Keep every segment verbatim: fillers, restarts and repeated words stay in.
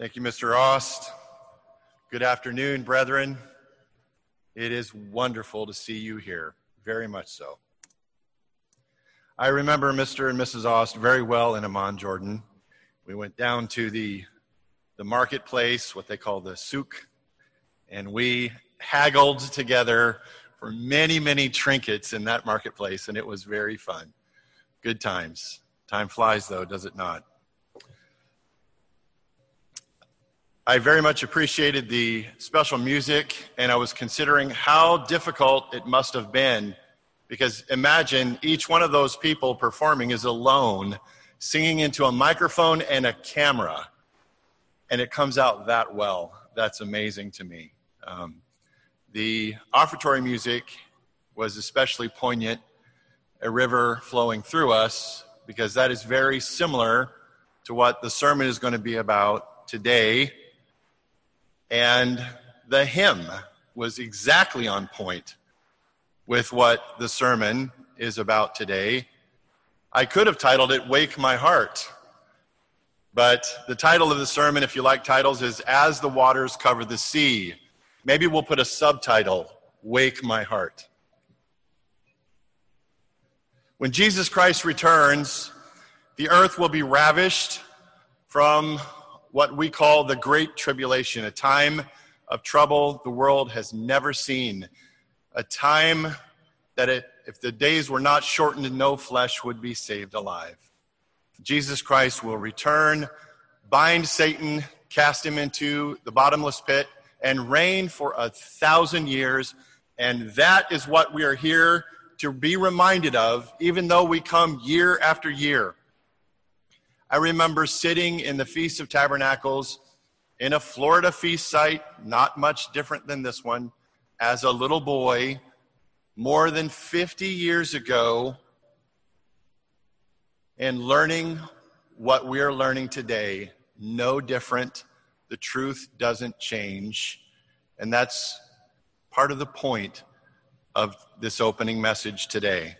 Thank you, Mister Ost. Good afternoon, brethren. It is wonderful to see you here, very much so. I remember Mister and Missus Ost very well in Amman, Jordan. We went down to the, the marketplace, what they call the souk, and we haggled together for many, many trinkets in that marketplace, and it was very fun. Good times. Time flies, though, does it not? I very much appreciated the special music, and I was considering how difficult it must have been, because imagine each one of those people performing is alone, singing into a microphone and a camera, and it comes out that well. That's amazing to me. Um, the offertory music was especially poignant, a river flowing through us, because that is very similar to what the sermon is going to be about today. And the hymn was exactly on point with what the sermon is about today. I could have titled it, Wake My Heart. But the title of the sermon, if you like titles, is As the Waters Cover the Sea. Maybe we'll put a subtitle, Wake My Heart. When Jesus Christ returns, the earth will be ravished from what we call the Great Tribulation, a time of trouble the world has never seen, a time that it, if the days were not shortened, no flesh would be saved alive. Jesus Christ will return, bind Satan, cast him into the bottomless pit, and reign for a thousand years. And that is what we are here to be reminded of, even though we come year after year. I remember sitting in the Feast of Tabernacles in a Florida feast site, not much different than this one, as a little boy more than fifty years ago, and learning what we are learning today. No different. The truth doesn't change. And that's part of the point of this opening message today.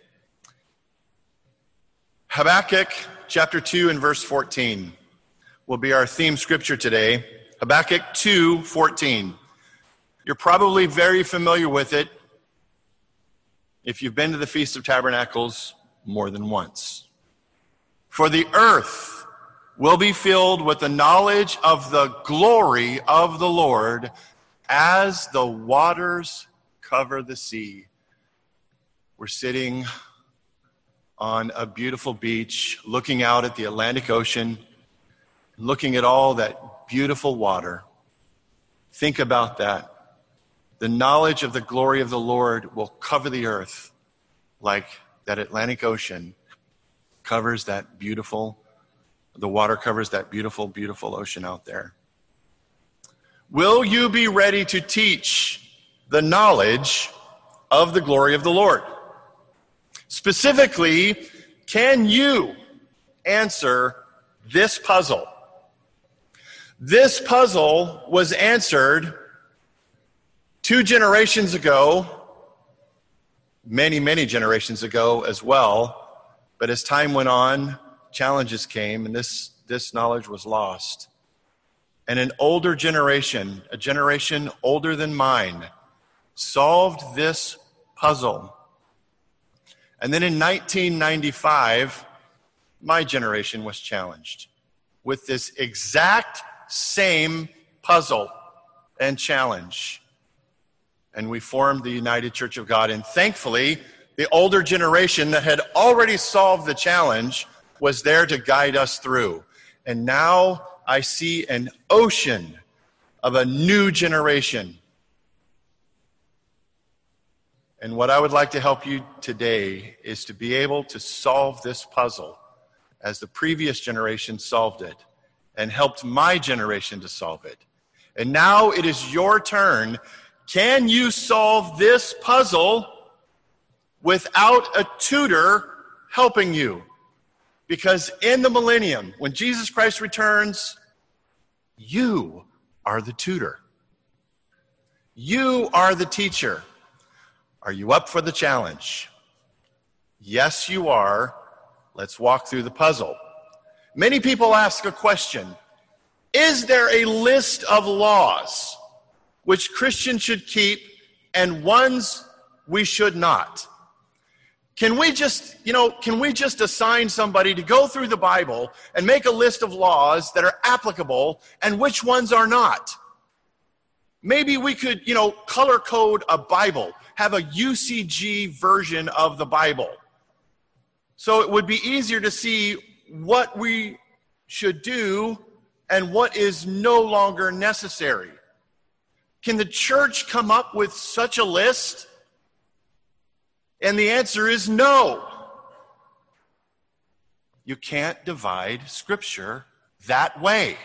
Habakkuk chapter two and verse fourteen will be our theme scripture today. Habakkuk two fourteen. You're probably very familiar with it if you've been to the Feast of Tabernacles more than once. For the earth will be filled with the knowledge of the glory of the Lord as the waters cover the sea. We're sitting on a beautiful beach, looking out at the Atlantic Ocean, looking at all that beautiful water. Think about that. The knowledge of the glory of the Lord will cover the earth like that Atlantic Ocean covers that beautiful, the water covers that beautiful, beautiful ocean out there. Will you be ready to teach the knowledge of the glory of the Lord? Specifically, can you answer this puzzle? This puzzle was answered two generations ago, many, many generations ago as well. But as time went on, challenges came, and this, this knowledge was lost. And an older generation, a generation older than mine, solved this puzzle. And then in nineteen ninety-five, my generation was challenged with this exact same puzzle and challenge. And we formed the United Church of God. And thankfully, the older generation that had already solved the challenge was there to guide us through. And now I see an ocean of a new generation. And what I would like to help you today is to be able to solve this puzzle as the previous generation solved it and helped my generation to solve it. And now it is your turn. Can you solve this puzzle without a tutor helping you? Because in the millennium, when Jesus Christ returns, you are the tutor. You are the teacher. Are you up for the challenge? Yes, you are. Let's walk through the puzzle. Many people ask a question. Is there a list of laws which Christians should keep and ones we should not? Can we just, you know, can we just assign somebody to go through the Bible and make a list of laws that are applicable and which ones are not? Maybe we could, you know, color code a Bible, have a U C G version of the Bible. So it would be easier to see what we should do and what is no longer necessary. Can the church come up with such a list? And the answer is no. You can't divide Scripture that way.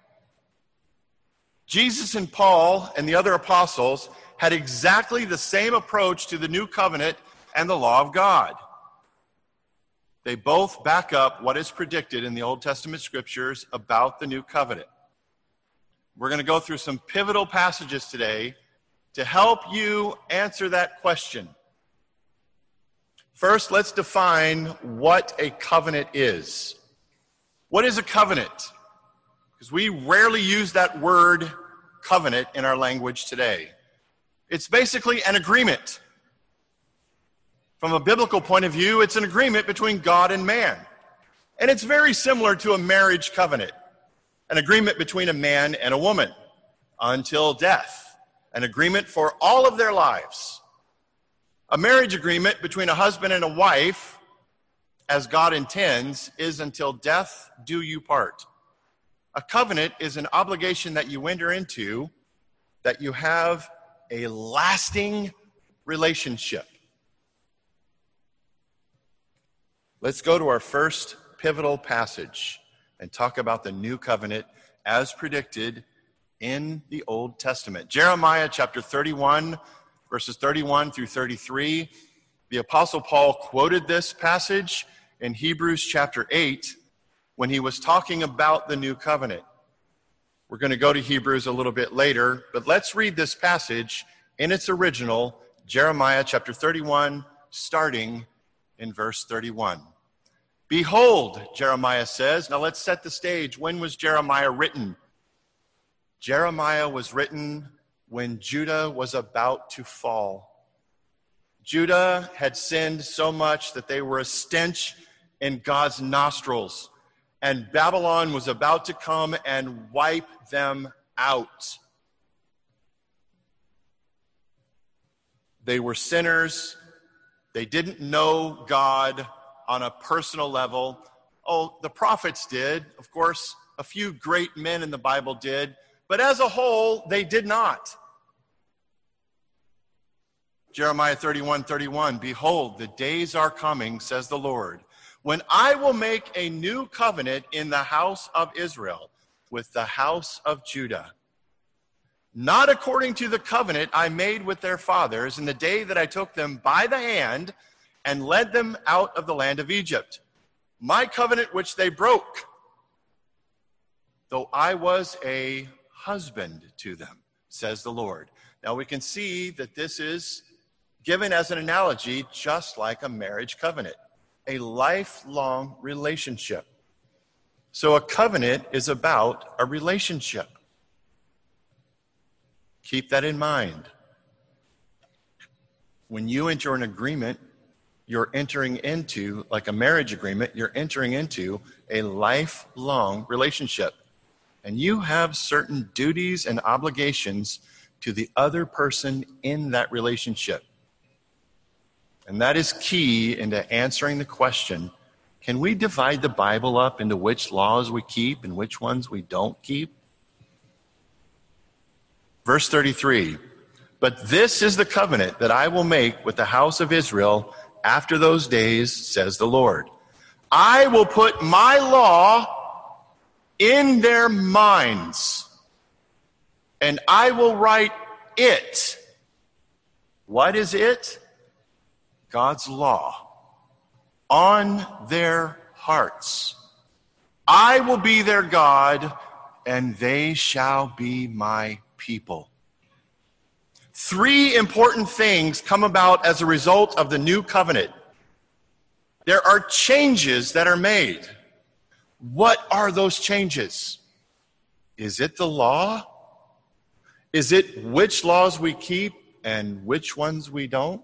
Jesus and Paul and the other apostles had exactly the same approach to the new covenant and the law of God. They both back up what is predicted in the Old Testament Scriptures about the new covenant. We're going to go through some pivotal passages today to help you answer that question. First, let's define what a covenant is. What is a covenant? Because we rarely use that word covenant in our language today. It's basically an agreement. From a biblical point of view, it's an agreement between God and man. And it's very similar to a marriage covenant, an agreement between a man and a woman until death, an agreement for all of their lives. A marriage agreement between a husband and a wife, as God intends, is until death do you part. A covenant is an obligation that you enter into, that you have a lasting relationship. Let's go to our first pivotal passage and talk about the new covenant as predicted in the Old Testament. Jeremiah chapter thirty-one, verses thirty-one through thirty-three. The Apostle Paul quoted this passage in Hebrews chapter eight when he was talking about the new covenant. We're going to go to Hebrews a little bit later, but let's read this passage in its original, Jeremiah chapter thirty-one, starting in verse thirty-one. Behold, Jeremiah says, now let's set the stage. When was Jeremiah written? Jeremiah was written when Judah was about to fall. Judah had sinned so much that they were a stench in God's nostrils, and Babylon was about to come and wipe them out. They were sinners. They didn't know God on a personal level. Oh, the prophets did. Of course, a few great men in the Bible did. But as a whole, they did not. Jeremiah thirty-one thirty-one, behold, the days are coming, says the Lord, when I will make a new covenant in the house of Israel with the house of Judah. Not according to the covenant I made with their fathers in the day that I took them by the hand and led them out of the land of Egypt, my covenant which they broke, though I was a husband to them, says the Lord. Now we can see that this is given as an analogy, just like a marriage covenant, a lifelong relationship. So a covenant is about a relationship. Keep that in mind. When you enter an agreement, you're entering into, like a marriage agreement, you're entering into a lifelong relationship. And you have certain duties and obligations to the other person in that relationship. And that is key into answering the question, can we divide the Bible up into which laws we keep and which ones we don't keep? Verse thirty-three, but this is the covenant that I will make with the house of Israel after those days, says the Lord. I will put my law in their minds, and I will write it. What is it? God's law. On their hearts. I will be their God, and they shall be my people. Three important things come about as a result of the new covenant. There are changes that are made. What are those changes? Is it the law? Is it which laws we keep and which ones we don't?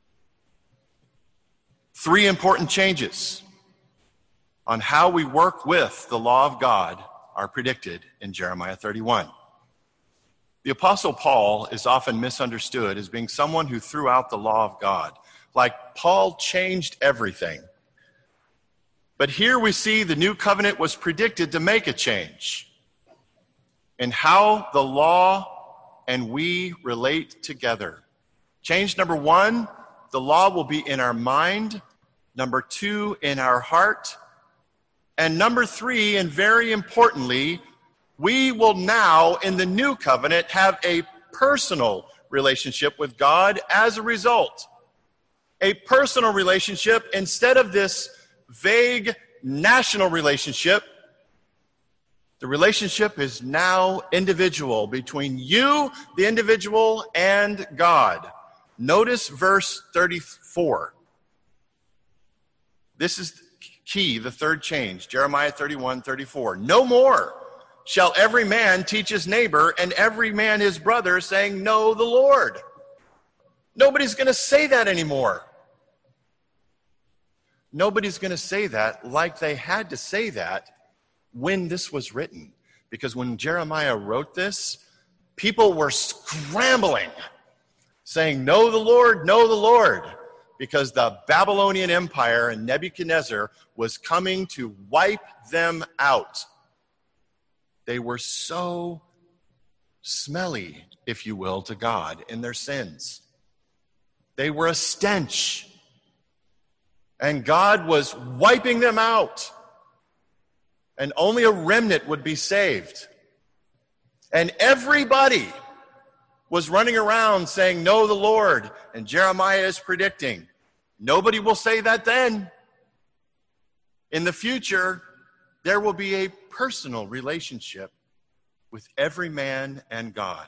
Three important changes on how we work with the law of God are predicted in Jeremiah thirty-one. The Apostle Paul is often misunderstood as being someone who threw out the law of God, like Paul changed everything. But here we see the new covenant was predicted to make a change in how the law and we relate together. Change number one, the law will be in our mind. Number two, in our heart. And number three, and very importantly, we will now, in the new covenant, have a personal relationship with God as a result. A personal relationship instead of this vague national relationship. The relationship is now individual between you, the individual, and God. Notice verse thirty-four. This is key, the third change, Jeremiah thirty-one, thirty-four. No more shall every man teach his neighbor and every man his brother, saying, know the Lord. Nobody's going to say that anymore. Nobody's going to say that like they had to say that when this was written. Because when Jeremiah wrote this, people were scrambling, saying, know the Lord, know the Lord. Because the Babylonian Empire and Nebuchadnezzar was coming to wipe them out. They were so smelly, if you will, to God in their sins. They were a stench. And God was wiping them out. And only a remnant would be saved. And everybody was running around saying, know the Lord. And Jeremiah is predicting, nobody will say that then. In the future, there will be a personal relationship with every man and God.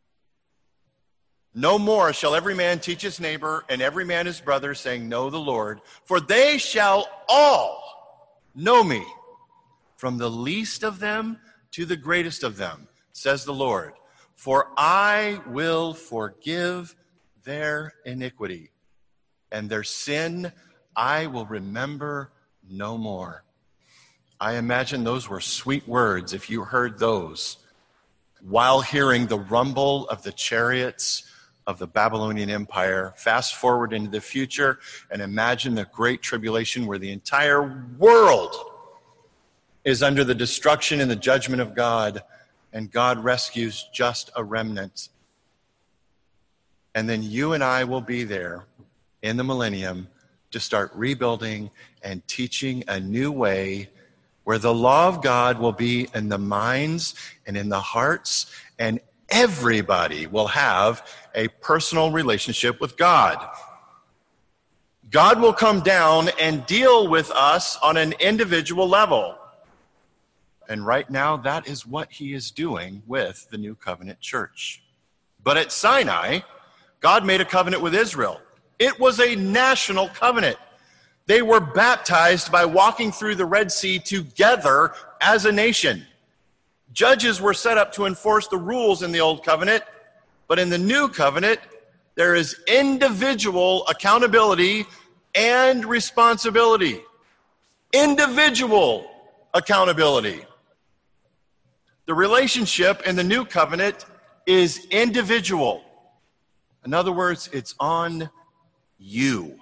No more shall every man teach his neighbor and every man his brother, saying, know the Lord, for they shall all know me, from the least of them to the greatest of them, says the Lord. For I will forgive their iniquity, and their sin I will remember no more. I imagine those were sweet words if you heard those while hearing the rumble of the chariots of the Babylonian Empire. Fast forward into the future and imagine the great tribulation where the entire world is under the destruction and the judgment of God, and God rescues just a remnant. And then you and I will be there in the millennium to start rebuilding and teaching a new way where the law of God will be in the minds and in the hearts, and everybody will have a personal relationship with God. God will come down and deal with us on an individual level. And right now, that is what he is doing with the New Covenant Church. But at Sinai, God made a covenant with Israel. It was a national covenant. They were baptized by walking through the Red Sea together as a nation. Judges were set up to enforce the rules in the Old Covenant, but in the New Covenant, there is individual accountability and responsibility. Individual accountability. The relationship in the New Covenant is individual. In other words, it's on you.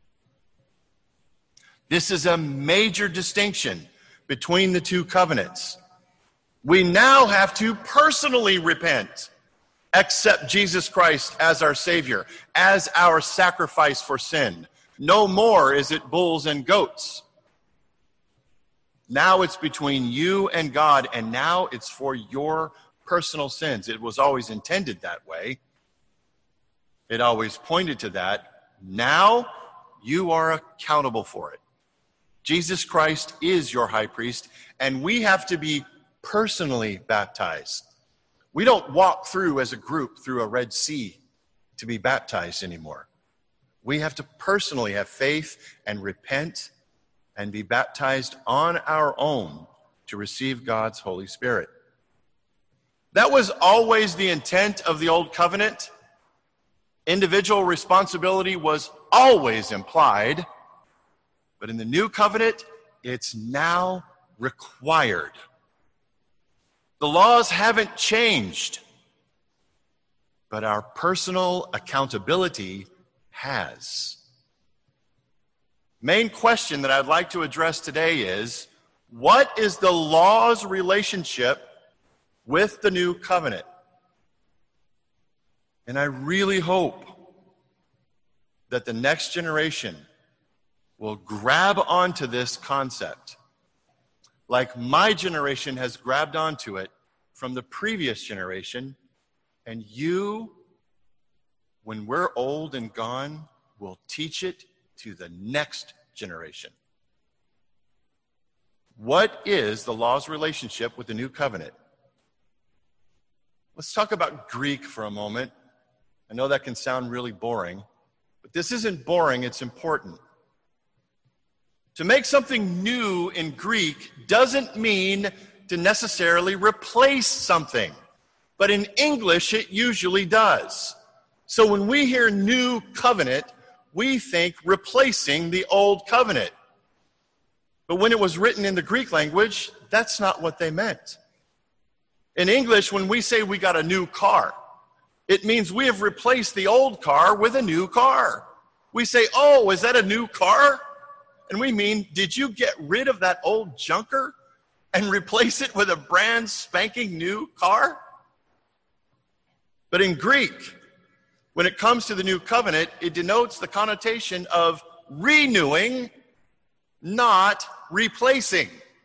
This is a major distinction between the two covenants. We now have to personally repent, accept Jesus Christ as our Savior, as our sacrifice for sin. No more is it bulls and goats. Now it's between you and God, and now it's for your personal sins. It was always intended that way. It always pointed to that. Now you are accountable for it. Jesus Christ is your high priest, and we have to be personally baptized. We don't walk through as a group through a Red Sea to be baptized anymore. We have to personally have faith and repent and be baptized on our own to receive God's Holy Spirit. That was always the intent of the Old Covenant. Individual responsibility was always implied, but in the New Covenant, it's now required. The laws haven't changed, but our personal accountability has. Main question that I'd like to address today is, what is the law's relationship with the New Covenant? And I really hope that the next generation will grab onto this concept like my generation has grabbed onto it from the previous generation, and you, when we're old and gone, will teach it to the next generation. What is the law's relationship with the New Covenant? Let's talk about Greek for a moment. I know that can sound really boring, but this isn't boring, it's important. To make something new in Greek doesn't mean to necessarily replace something, but in English it usually does. So when we hear New Covenant, we think replacing the Old Covenant. But when it was written in the Greek language, that's not what they meant. In English, when we say we got a new car, it means we have replaced the old car with a new car. We say, oh, is that a new car? And we mean, did you get rid of that old junker and replace it with a brand spanking new car? But in Greek, when it comes to the New Covenant, it denotes the connotation of renewing, not replacing.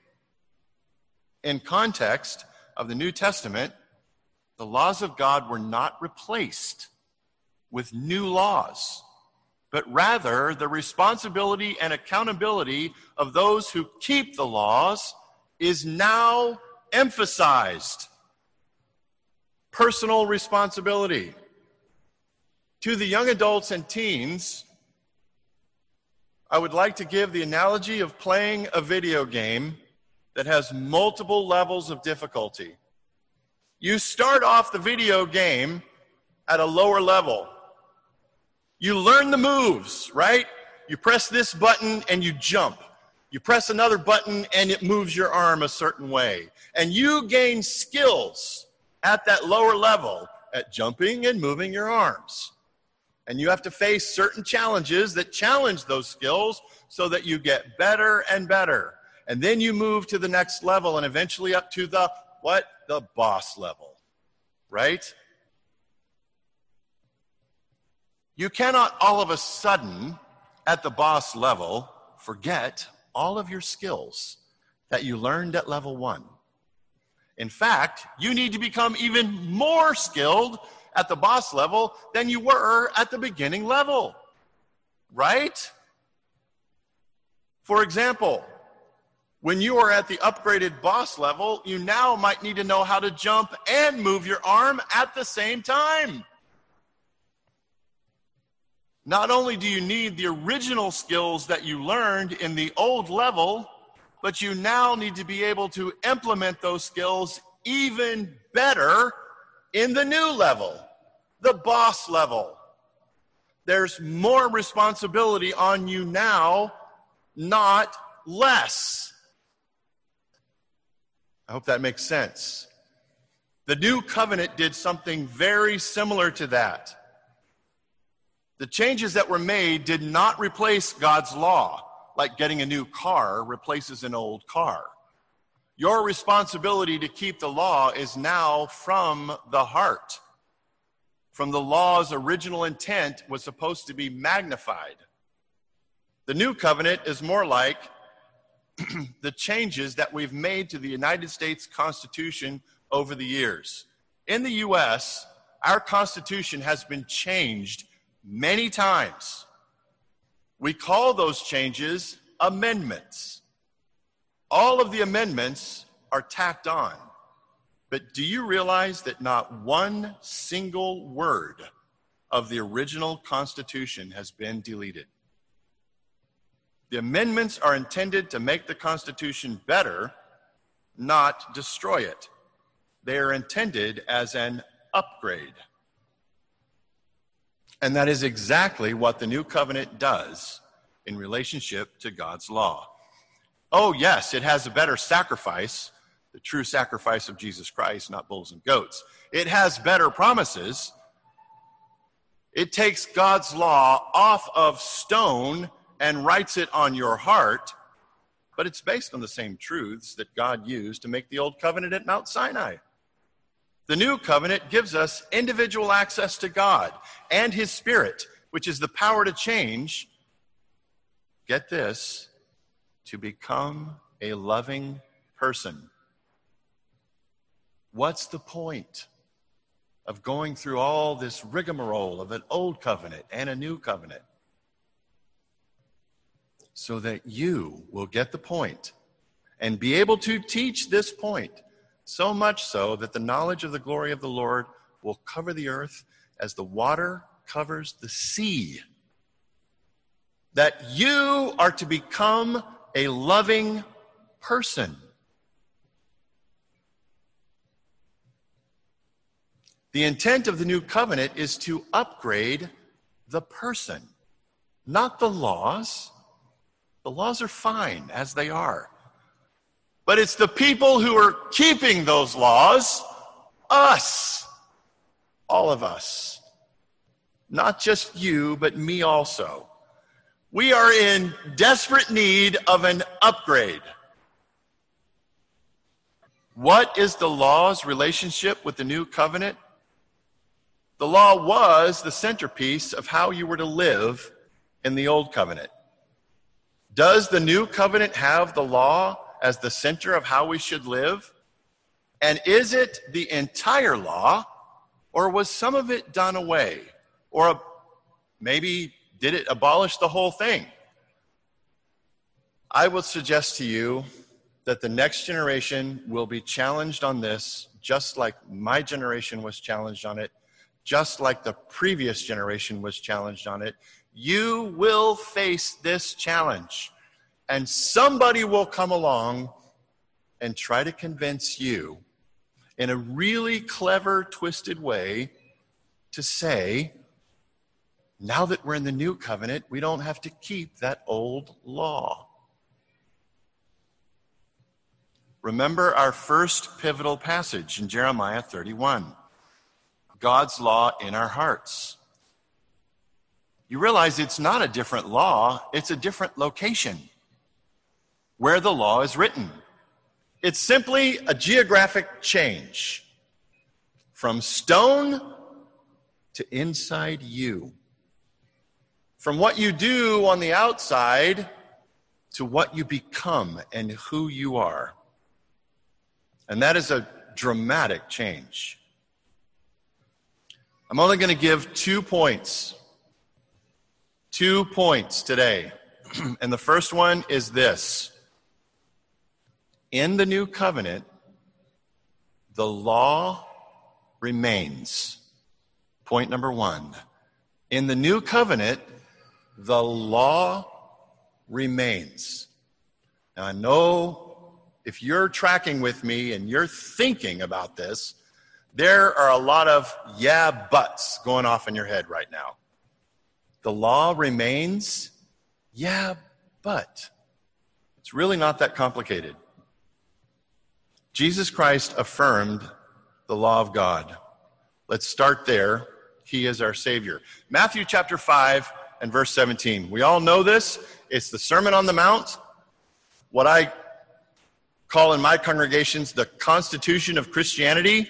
In context of the New Testament, the laws of God were not replaced with new laws, but rather the responsibility and accountability of those who keep the laws is now emphasized. Personal responsibility. To the young adults and teens, I would like to give the analogy of playing a video game that has multiple levels of difficulty. You start off the video game at a lower level. You learn the moves, right? You press this button and you jump. You press another button and it moves your arm a certain way. And you gain skills at that lower level at jumping and moving your arms. And you have to face certain challenges that challenge those skills so that you get better and better. And then you move to the next level and eventually up to the, what? The boss level, right? You cannot all of a sudden at the boss level forget all of your skills that you learned at level one. In fact, you need to become even more skilled at the boss level than you were at the beginning level, right? For example, when you are at the upgraded boss level, you now might need to know how to jump and move your arm at the same time. Not only do you need the original skills that you learned in the old level, but you now need to be able to implement those skills even better in the new level, the boss level. There's more responsibility on you now, not less. I hope that makes sense. The New Covenant did something very similar to that. The changes that were made did not replace God's law, like getting a new car replaces an old car. Your responsibility to keep the law is now from the heart. From the law's original intent was supposed to be magnified. The New Covenant is more like the changes that we've made to the United States Constitution over the years. In the U S, our Constitution has been changed many times. We call those changes amendments. All of the amendments are tacked on. But do you realize that not one single word of the original Constitution has been deleted? The amendments are intended to make the Constitution better, not destroy it. They are intended as an upgrade. And that is exactly what the new covenant does in relationship to God's law. Oh, yes, it has a better sacrifice, the true sacrifice of Jesus Christ, not bulls and goats. It has better promises. It takes God's law off of stone and writes it on your heart, but it's based on the same truths that God used to make the old covenant at Mount Sinai. The new covenant gives us individual access to God and his Spirit, which is the power to change, get this, to become a loving person. What's the point of going through all this rigmarole of an old covenant and a new covenant? So that you will get the point and be able to teach this point, so much so that the knowledge of the glory of the Lord will cover the earth as the water covers the sea. That you are to become a loving person. The intent of the new covenant is to upgrade the person, not the laws. The laws are fine as they are. But it's the people who are keeping those laws, us, all of us. Not just you, but me also. We are in desperate need of an upgrade. What is the law's relationship with the new covenant? The law was the centerpiece of how you were to live in the old covenant. Does the new covenant have the law as the center of how we should live? And is it the entire law, or was some of it done away? Or maybe did it abolish the whole thing? I would suggest to you that the next generation will be challenged on this, just like my generation was challenged on it, just like the previous generation was challenged on it. You will face this challenge, and somebody will come along and try to convince you in a really clever, twisted way to say, now that we're in the new covenant, we don't have to keep that old law. Remember our first pivotal passage in Jeremiah thirty-one, God's law in our hearts. You realize it's not a different law, it's a different location where the law is written. It's simply a geographic change from stone to inside you. From what you do on the outside to what you become and who you are. And that is a dramatic change. I'm only going to give two points. Two points today. And the first one is this. In the new covenant, the law remains. Point number one. In the new covenant, the law remains. Now, I know if you're tracking with me and you're thinking about this, there are a lot of yeah, buts going off in your head right now. The law remains, yeah, but. It's really not that complicated. Jesus Christ affirmed the law of God. Let's start there. He is our Savior. Matthew chapter five and verse seventeen. We all know this. It's the Sermon on the Mount. What I call in my congregations the Constitution of Christianity.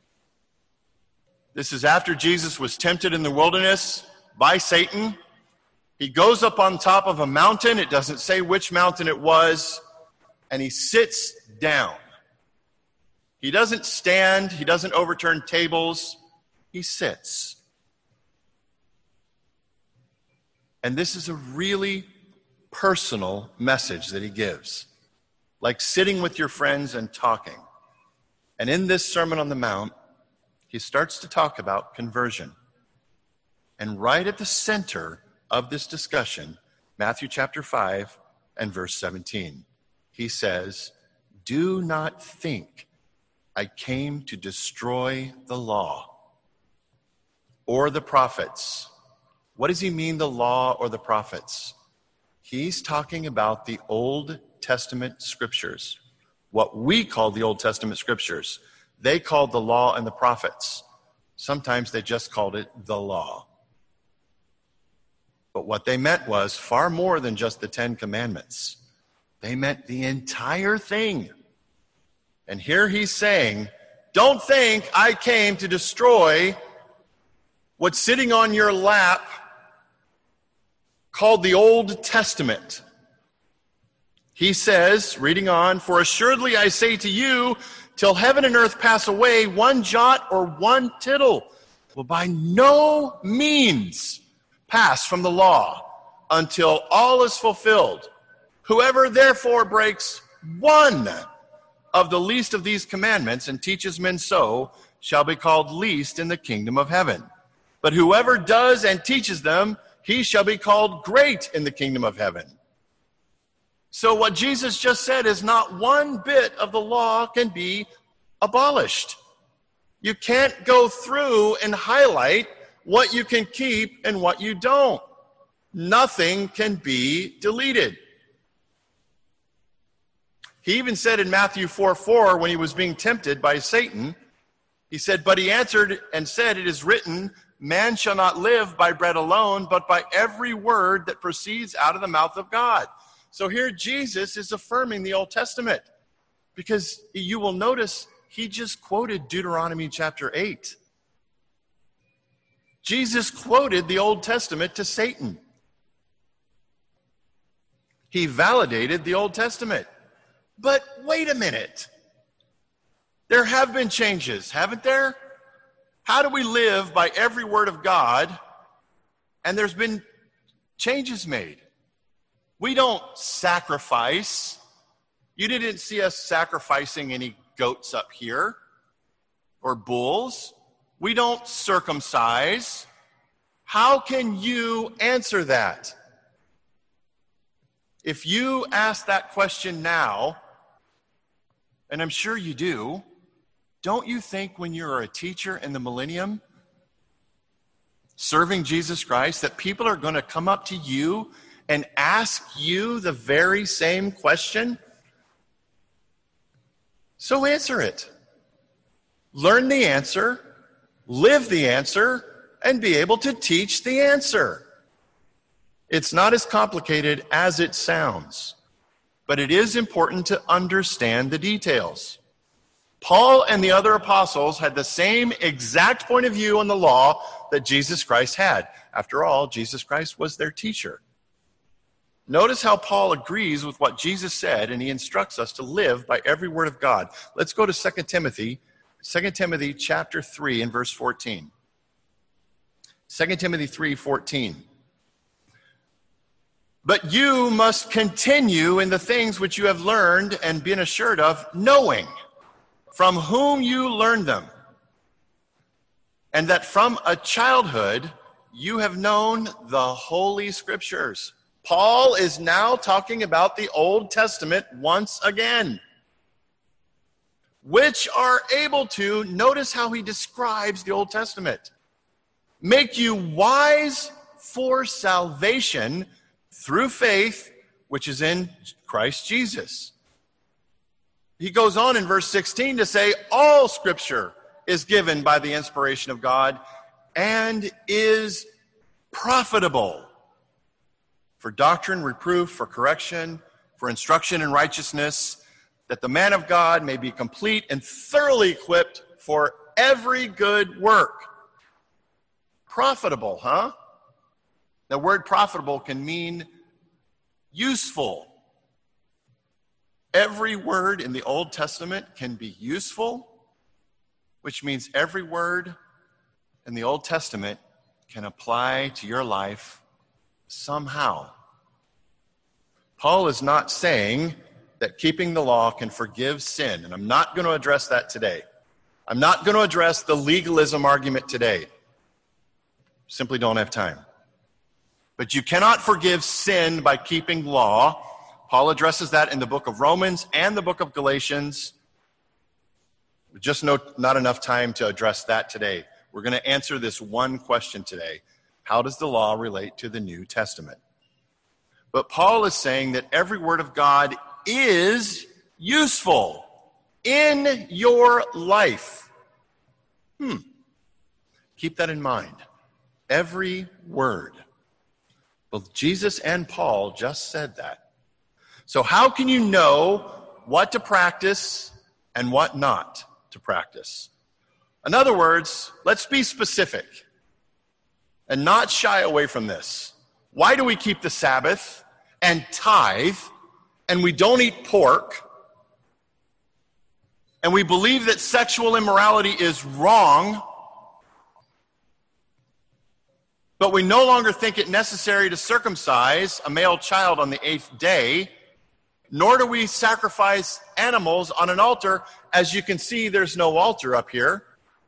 This is after Jesus was tempted in the wilderness by Satan. He goes up on top of a mountain. It doesn't say which mountain it was. And he sits down. He doesn't stand. He doesn't overturn tables. He sits. And this is a really personal message that he gives. Like sitting with your friends and talking. And in this Sermon on the Mount, he starts to talk about conversion. And right at the center of this discussion, Matthew chapter five and verse seventeen, he says, "Do not think I came to destroy the law or the prophets. What does he mean, the law or the prophets? He's talking about the Old Testament scriptures, what we call the Old Testament scriptures. They called the law and the prophets. Sometimes they just called it the law. But what they meant was far more than just the Ten Commandments. They meant the entire thing. And here he's saying, don't think I came to destroy what's sitting on your lap called the Old Testament. He says, reading on, for assuredly I say to you, till heaven and earth pass away, one jot or one tittle will by no means pass from the law until all is fulfilled. Whoever therefore breaks one of the least of these commandments and teaches men so shall be called least in the kingdom of heaven. But whoever does and teaches them, he shall be called great in the kingdom of heaven. So what Jesus just said is not one bit of the law can be abolished. You can't go through and highlight what you can keep and what you don't. Nothing can be deleted. He even said in Matthew four four, when he was being tempted by Satan, he said, but he answered and said, it is written, man shall not live by bread alone, but by every word that proceeds out of the mouth of God. So here Jesus is affirming the Old Testament, because you will notice he just quoted Deuteronomy chapter eight. Jesus quoted the Old Testament to Satan. He validated the Old Testament. But wait a minute. There have been changes, haven't there? How do we live by every word of God? And there's been changes made. We don't sacrifice. You didn't see us sacrificing any goats up here or bulls. We don't circumcise. How can you answer that? If you ask that question now, and I'm sure you do, don't you think when you're a teacher in the millennium, serving Jesus Christ, that people are going to come up to you and ask you the very same question? So answer it. Learn the answer, live the answer, and be able to teach the answer. It's not as complicated as it sounds, but it is important to understand the details. Paul and the other apostles had the same exact point of view on the law that Jesus Christ had. After all, Jesus Christ was their teacher. Notice how Paul agrees with what Jesus said, and he instructs us to live by every word of God. Let's go to Second Timothy, Second Timothy chapter three and verse fourteen. Second Timothy three fourteen. But you must continue in the things which you have learned and been assured of, knowing from whom you learned them, and that from a childhood you have known the Holy Scriptures. Paul is now talking about the Old Testament once again, which are able to, notice how he describes the Old Testament, make you wise for salvation through faith, which is in Christ Jesus. He goes on in verse sixteen to say, all Scripture is given by the inspiration of God and is profitable for doctrine, reproof, for correction, for instruction in righteousness, that the man of God may be complete and thoroughly equipped for every good work. Profitable, huh? The word profitable can mean useful. Every word in the Old Testament can be useful, which means every word in the Old Testament can apply to your life somehow. Paul is not saying that keeping the law can forgive sin, and I'm not going to address that today. I'm not going to address the legalism argument today. Simply don't have time. But you cannot forgive sin by keeping law. Paul addresses that in the book of Romans and the book of Galatians. Just no, not enough time to address that today. We're going to answer this one question today. How does the law relate to the New Testament? But Paul is saying that every word of God is useful in your life. Hmm. Keep that in mind. Every word. Both Jesus and Paul just said that. So how can you know what to practice and what not to practice? In other words, let's be specific and not shy away from this. Why do we keep the Sabbath and tithe and we don't eat pork and we believe that sexual immorality is wrong, but we no longer think it necessary to circumcise a male child on the eighth day, nor do we sacrifice animals on an altar? As you can see, there's no altar up here.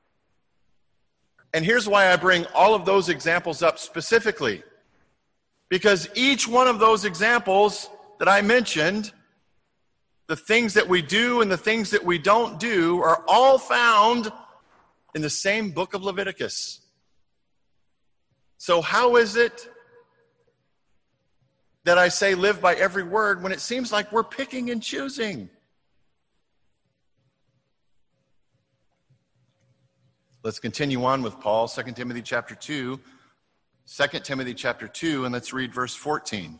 And here's why I bring all of those examples up specifically. Because each one of those examples that I mentioned, the things that we do and the things that we don't do, are all found in the same book of Leviticus. So how is it that I say live by every word when it seems like we're picking and choosing? Let's continue on with Paul, Second Timothy chapter two. Second Timothy chapter two, and let's read verse fourteen.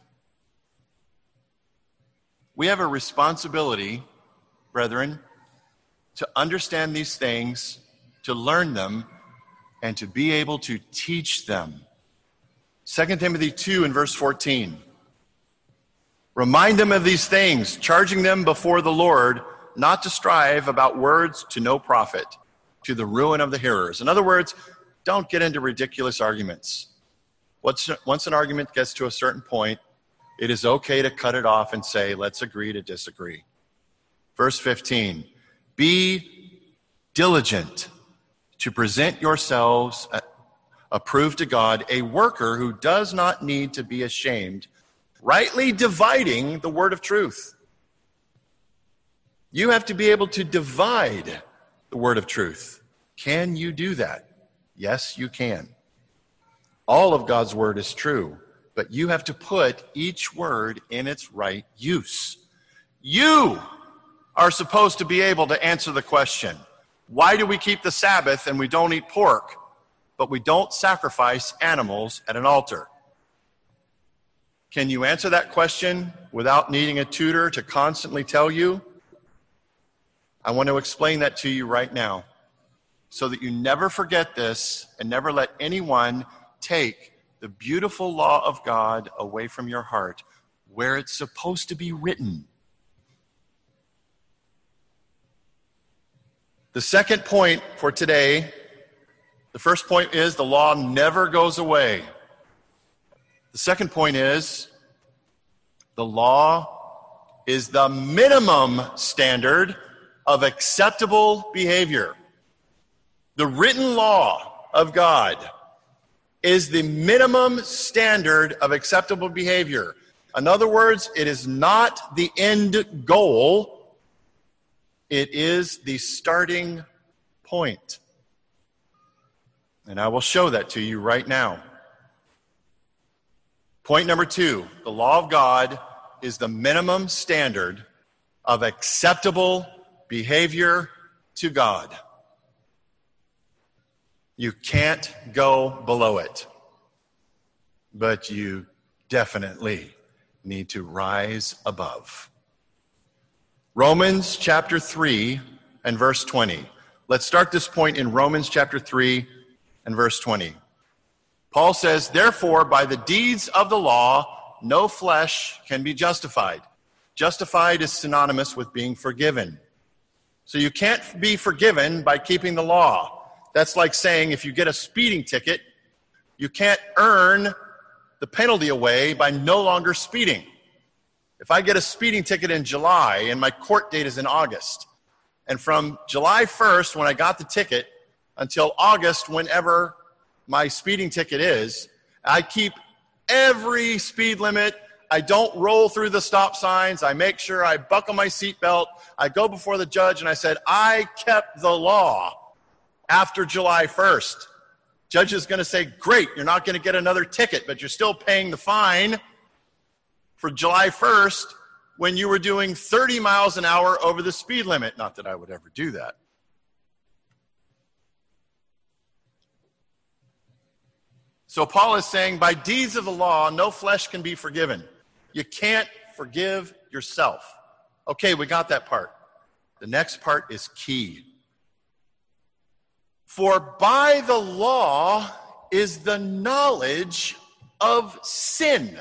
We have a responsibility, brethren, to understand these things, to learn them, and to be able to teach them. Second Timothy two and verse fourteen. Remind them of these things, charging them before the Lord not to strive about words to no profit, to the ruin of the hearers. In other words, don't get into ridiculous arguments. Once, once an argument gets to a certain point, it is okay to cut it off and say, let's agree to disagree. Verse fifteen, be diligent to present yourselves approved to God, a worker who does not need to be ashamed, rightly dividing the word of truth. You have to be able to divide the word of truth. Can you do that? Yes, you can. All of God's word is true, but you have to put each word in its right use. You are supposed to be able to answer the question, why do we keep the Sabbath and we don't eat pork, but we don't sacrifice animals at an altar? Can you answer that question without needing a tutor to constantly tell you? I want to explain that to you right now so that you never forget this and never let anyone take the beautiful law of God away from your heart where it's supposed to be written. The second point for today, the first point is the law never goes away. The second point is the law is the minimum standard of acceptable behavior. The written law of God is the minimum standard of acceptable behavior. In other words, it is not the end goal. It is the starting point. And I will show that to you right now. Point number two, the law of God is the minimum standard of acceptable behavior to God. You can't go below it, but you definitely need to rise above. Romans chapter three and verse twenty. Let's start this point in Romans chapter three and verse twenty. Paul says, therefore, by the deeds of the law, no flesh can be justified. Justified is synonymous with being forgiven. So you can't be forgiven by keeping the law. That's like saying if you get a speeding ticket, you can't earn the penalty away by no longer speeding. If I get a speeding ticket in July and my court date is in August, and from July first when I got the ticket until August whenever my speeding ticket is, I keep every speed limit, I don't roll through the stop signs. I make sure I buckle my seatbelt. I go before the judge and I said, I kept the law after July first. Judge is going to say, great, you're not going to get another ticket, but you're still paying the fine for July first when you were doing thirty miles an hour over the speed limit. Not that I would ever do that. So Paul is saying, by deeds of the law, no flesh can be forgiven. You can't forgive yourself. Okay, we got that part. The next part is key. For by the law is the knowledge of sin.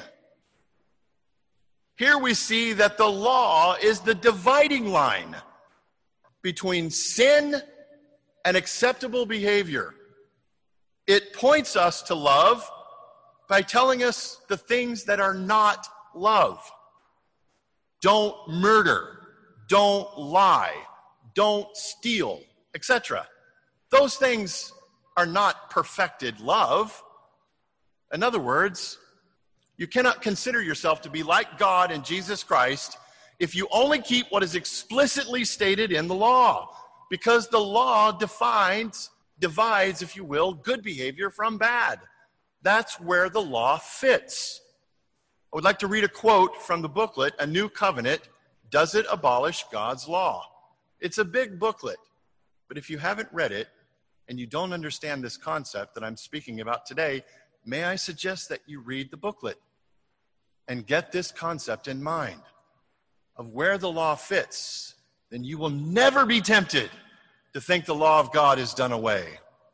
Here we see that the law is the dividing line between sin and acceptable behavior. It points us to love by telling us the things that are not love. Don't murder, don't lie, don't steal, et cetera. Those things are not perfected love. In other words, you cannot consider yourself to be like God in Jesus Christ if you only keep what is explicitly stated in the law, because the law defines divides, if you will, good behavior from bad. That's where the law fits. I would like to read a quote from the booklet, A New Covenant, Does It Abolish God's Law? It's a big booklet, but if you haven't read it and you don't understand this concept that I'm speaking about today, may I suggest that you read the booklet and get this concept in mind of where the law fits. Then you will never be tempted to think the law of God is done away.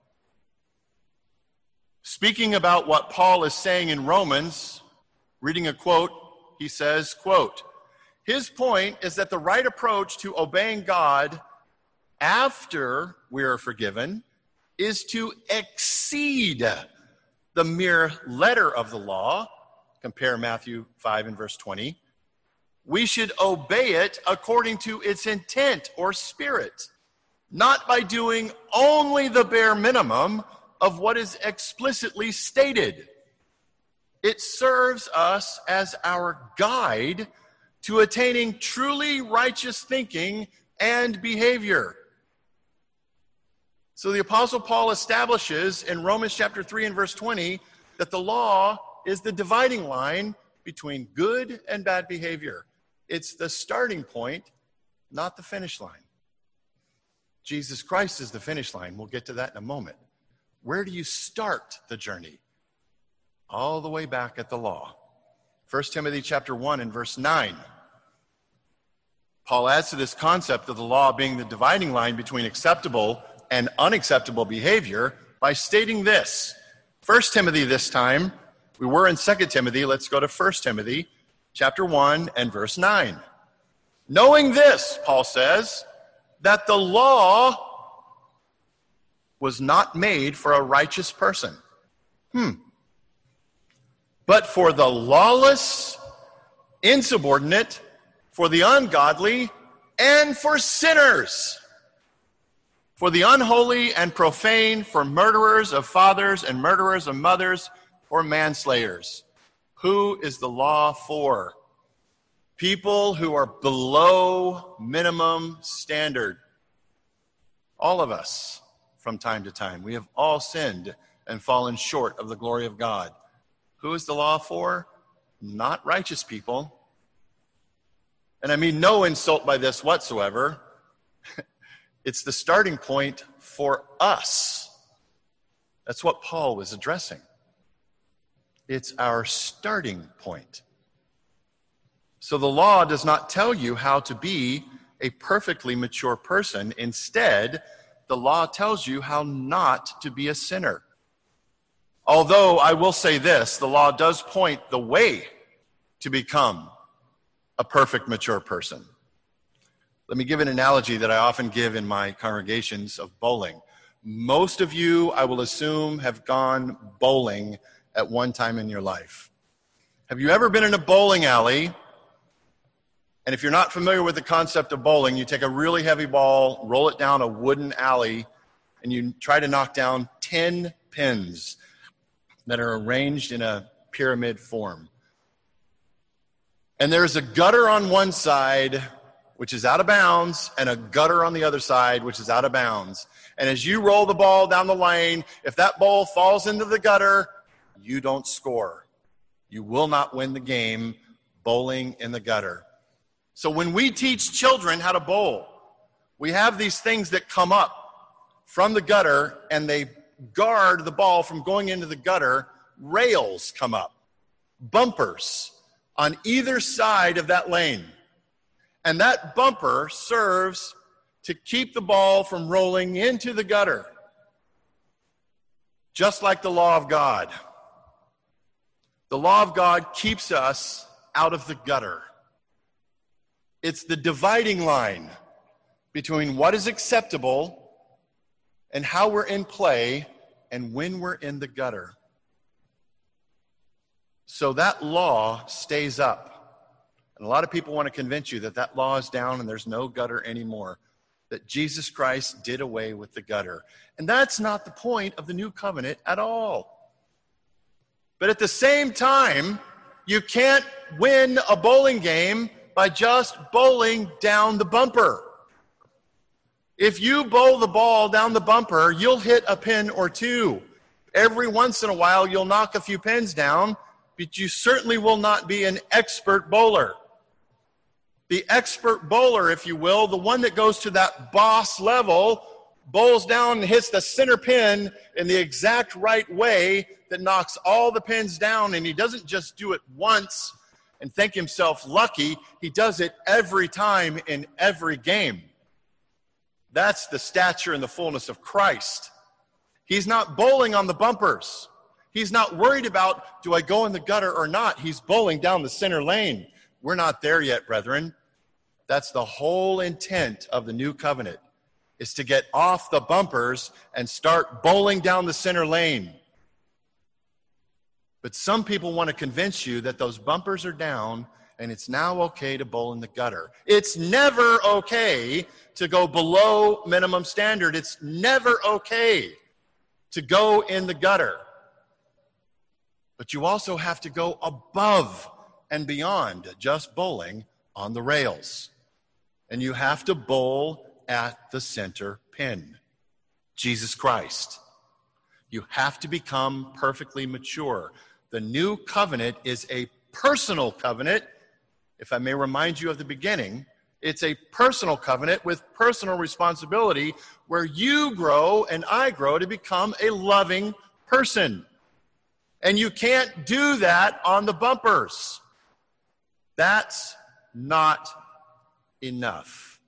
Speaking about what Paul is saying in Romans, reading a quote, he says, quote, his point is that the right approach to obeying God after we are forgiven is to exceed the mere letter of the law. Compare Matthew five and verse twenty. We should obey it according to its intent or spirit, not by doing only the bare minimum of what is explicitly stated. It serves us as our guide to attaining truly righteous thinking and behavior. So the Apostle Paul establishes in Romans chapter three and verse twenty that the law is the dividing line between good and bad behavior. It's the starting point, not the finish line. Jesus Christ is the finish line. We'll get to that in a moment. Where do you start the journey? All the way back at the law. First Timothy chapter one and verse nine. Paul adds to this concept of the law being the dividing line between acceptable and unacceptable behavior by stating this. First Timothy this time. We were in Second Timothy. Let's go to First Timothy chapter one and verse nine. Knowing this, Paul says, that the law was not made for a righteous person. Hmm. But for the lawless, insubordinate, for the ungodly, and for sinners. For the unholy and profane, for murderers of fathers and murderers of mothers, or manslayers. Who is the law for? People who are below minimum standard. All of us, from time to time, we have all sinned and fallen short of the glory of God. Who is the law for? Not righteous people. And I mean no insult by this whatsoever. It's the starting point for us. That's what Paul was addressing. It's our starting point. So the law does not tell you how to be a perfectly mature person. Instead, the law tells you how not to be a sinner. Although I will say this, the law does point the way to become a perfect mature person. Let me give an analogy that I often give in my congregations of bowling. Most of you, I will assume, have gone bowling at one time in your life. Have you ever been in a bowling alley? And if you're not familiar with the concept of bowling, you take a really heavy ball, roll it down a wooden alley, and you try to knock down ten pins that are arranged in a pyramid form. And there's a gutter on one side, which is out of bounds, and a gutter on the other side, which is out of bounds. And as you roll the ball down the lane, if that ball falls into the gutter, you don't score. You will not win the game bowling in the gutter. So when we teach children how to bowl, we have these things that come up from the gutter, and they guard the ball from going into the gutter. Rails come up, bumpers on either side of that lane. And that bumper serves to keep the ball from rolling into the gutter. Just like the law of God. The law of God keeps us out of the gutter. It's the dividing line between what is acceptable and how we're in play and when we're in the gutter. So that law stays up. And a lot of people want to convince you that that law is down and there's no gutter anymore, that Jesus Christ did away with the gutter. And that's not the point of the new covenant at all. But at the same time, you can't win a bowling game by just bowling down the bumper. If you bowl the ball down the bumper, you'll hit a pin or two. Every once in a while, you'll knock a few pins down, but you certainly will not be an expert bowler. The expert bowler, if you will, the one that goes to that boss level, bowls down and hits the center pin in the exact right way that knocks all the pins down. And he doesn't just do it once and think himself lucky. He does it every time in every game. That's the stature and the fullness of Christ. He's not bowling on the bumpers. He's not worried about, do I go in the gutter or not? He's bowling down the center lane. We're not there yet, brethren. That's the whole intent of the new covenant, is to get off the bumpers and start bowling down the center lane. But some people want to convince you that those bumpers are down and it's now okay to bowl in the gutter. It's never okay to go below minimum standard. It's never okay to go in the gutter. But you also have to go above and beyond just bowling on the rails. And you have to bowl at the center pin, Jesus Christ. You have to become perfectly mature. The new covenant is a personal covenant. If I may remind you of the beginning, it's a personal covenant with personal responsibility where you grow and I grow to become a loving person. And you can't do that on the bumpers. That's not enough.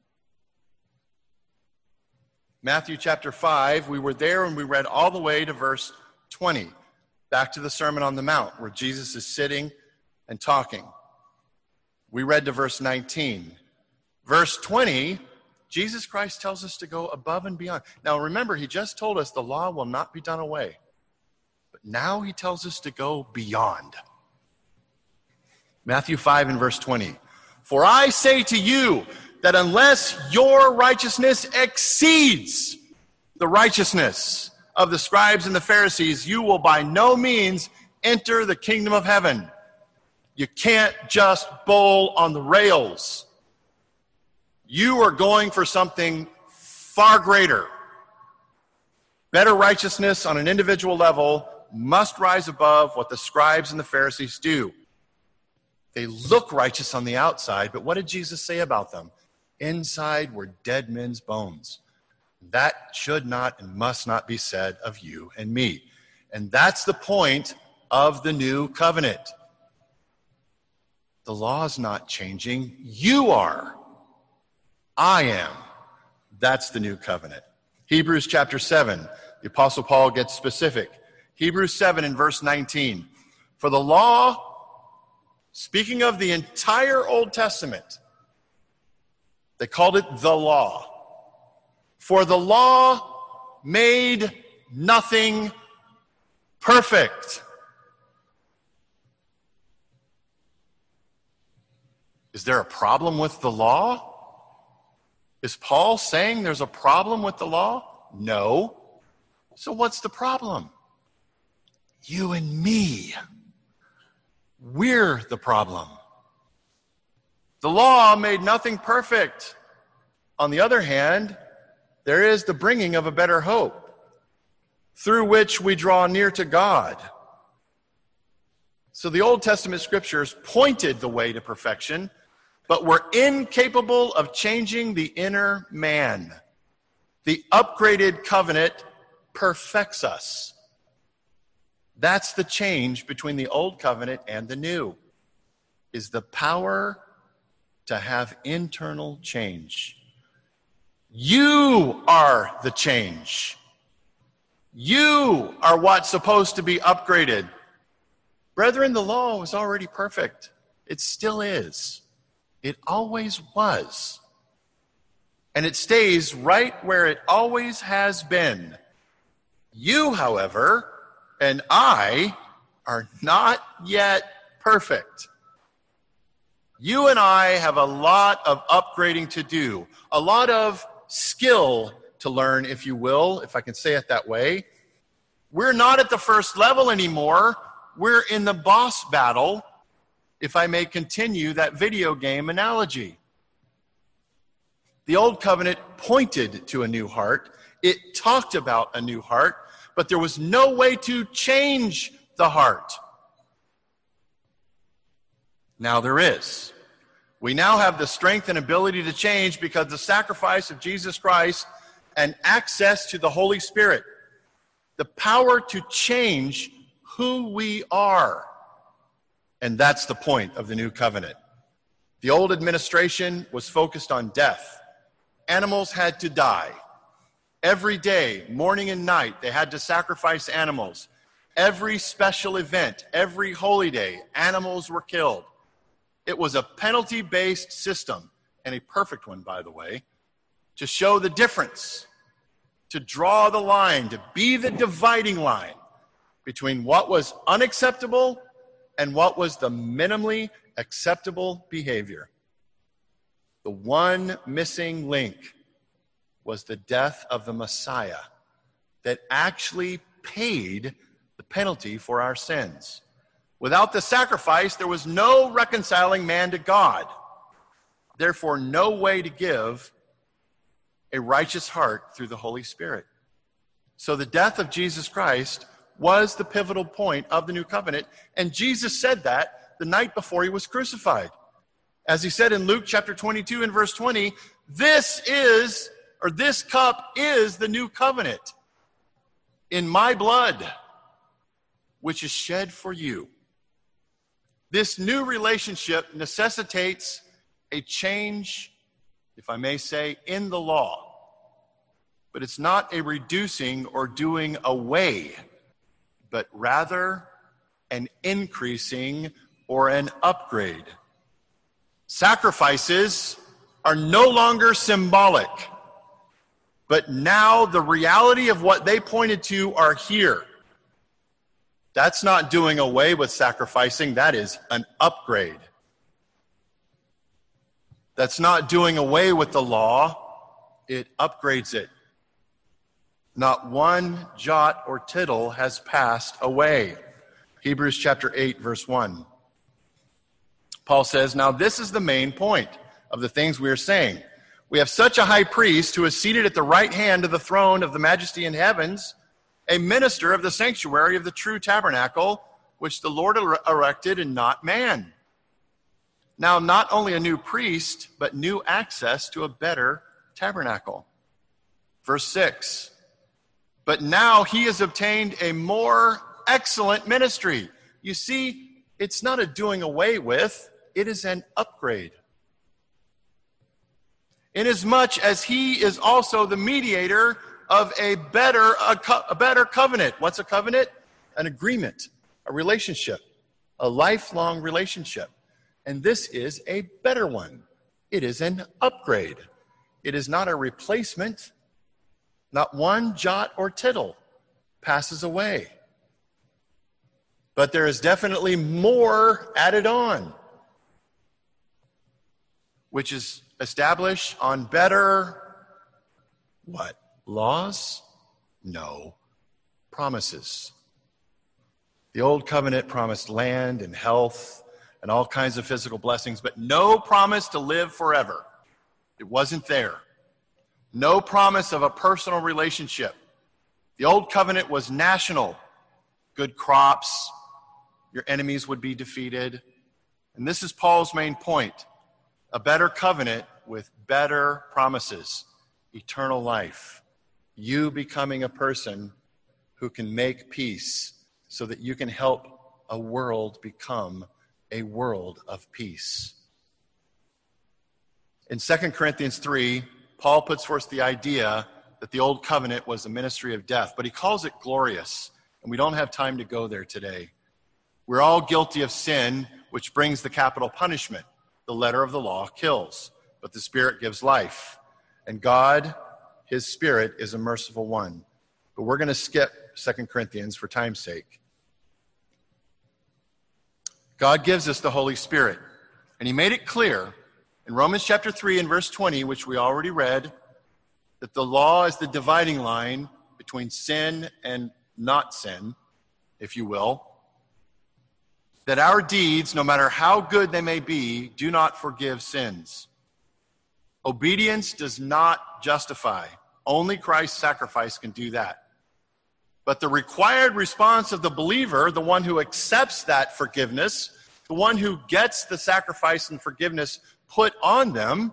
Matthew chapter five, we were there and we read all the way to verse twenty, back to the Sermon on the Mount where Jesus is sitting and talking. We read to verse nineteen. Verse twenty, Jesus Christ tells us to go above and beyond. Now remember, he just told us the law will not be done away. But now he tells us to go beyond. Matthew five and verse twenty. For I say to you that unless your righteousness exceeds the righteousness of the scribes and the Pharisees, you will by no means enter the kingdom of heaven. You can't just bowl on the rails. You are going for something far greater. Better righteousness on an individual level must rise above what the scribes and the Pharisees do. They look righteous on the outside, but what did Jesus say about them? Inside were dead men's bones. That should not and must not be said of you and me. And that's the point of the new covenant. The law is not changing. You are. I am. That's the new covenant. Hebrews chapter seven, the Apostle Paul gets specific. Hebrews seven and verse nineteen. For the law, speaking of the entire Old Testament, they called it the law. For the law made nothing perfect. Is there a problem with the law? Is Paul saying there's a problem with the law? No. So what's the problem? You and me. We're the problem. The law made nothing perfect. On the other hand, there is the bringing of a better hope, through which we draw near to God. So the Old Testament scriptures pointed the way to perfection, but were incapable of changing the inner man. The upgraded covenant perfects us. That's the change between the old covenant and the new, is the power to have internal change. You are the change. You are what's supposed to be upgraded. Brethren, the law was already perfect. It still is. It always was. And it stays right where it always has been. You, however, and I are not yet perfect. You and I have a lot of upgrading to do, a lot of skill to learn, if you will, if I can say it that way. We're not at the first level anymore. We're in the boss battle, if I may continue that video game analogy. The old covenant pointed to a new heart. It talked about a new heart, but there was no way to change the heart. Now there is. We now have the strength and ability to change because of the sacrifice of Jesus Christ and access to the Holy Spirit. The power to change who we are. And that's the point of the new covenant. The old administration was focused on death. Animals had to die. Every day, morning and night, they had to sacrifice animals. Every special event, every holy day, animals were killed. It was a penalty-based system, and a perfect one, by the way, to show the difference, to draw the line, to be the dividing line between what was unacceptable and what was the minimally acceptable behavior. The one missing link was the death of the Messiah that actually paid the penalty for our sins. Without the sacrifice, there was no reconciling man to God. Therefore, no way to give a righteous heart through the Holy Spirit. So the death of Jesus Christ was the pivotal point of the new covenant, and Jesus said that the night before he was crucified. As he said in Luke chapter twenty-two and verse twenty, this is, or this cup is the new covenant in my blood, which is shed for you. This new relationship necessitates a change, if I may say, in the law. But it's not a reducing or doing away, but rather an increasing or an upgrade. Sacrifices are no longer symbolic, but now the reality of what they pointed to are here. That's not doing away with sacrificing. That is an upgrade. That's not doing away with the law. It upgrades it. Not one jot or tittle has passed away. Hebrews chapter eight, verse one. Paul says, now this is the main point of the things we are saying. We have such a high priest who is seated at the right hand of the throne of the majesty in heavens, a minister of the sanctuary of the true tabernacle, which the Lord erected and not man. Now, not only a new priest, but new access to a better tabernacle. Verse six, but now he has obtained a more excellent ministry. You see, it's not a doing away with, it is an upgrade. Inasmuch as he is also the mediator of a better, a, co- a better covenant. What's a covenant? An agreement, a relationship, a lifelong relationship. And this is a better one. It is an upgrade. It is not a replacement. Not one jot or tittle passes away. But there is definitely more added on, which is established on better, what? Laws? No. Promises. The old covenant promised land and health, and all kinds of physical blessings, but no promise to live forever. It wasn't there. No promise of a personal relationship. The old covenant was national. Good crops, your enemies would be defeated. And this is Paul's main point. A better covenant with better promises. Eternal life. You becoming a person who can make peace so that you can help a world become a world of peace. In Second Corinthians three, Paul puts forth the idea that the old covenant was a ministry of death, but he calls it glorious, and we don't have time to go there today. We're all guilty of sin, which brings the capital punishment. The letter of the law kills, but the Spirit gives life. And God, his Spirit, is a merciful one. But we're going to skip Second Corinthians for time's sake. God gives us the Holy Spirit, and he made it clear in Romans chapter three and verse twenty, which we already read, that the law is the dividing line between sin and not sin, if you will. That our deeds, no matter how good they may be, do not forgive sins. Obedience does not justify. Only Christ's sacrifice can do that. But the required response of the believer, the one who accepts that forgiveness, the one who gets the sacrifice and forgiveness put on them,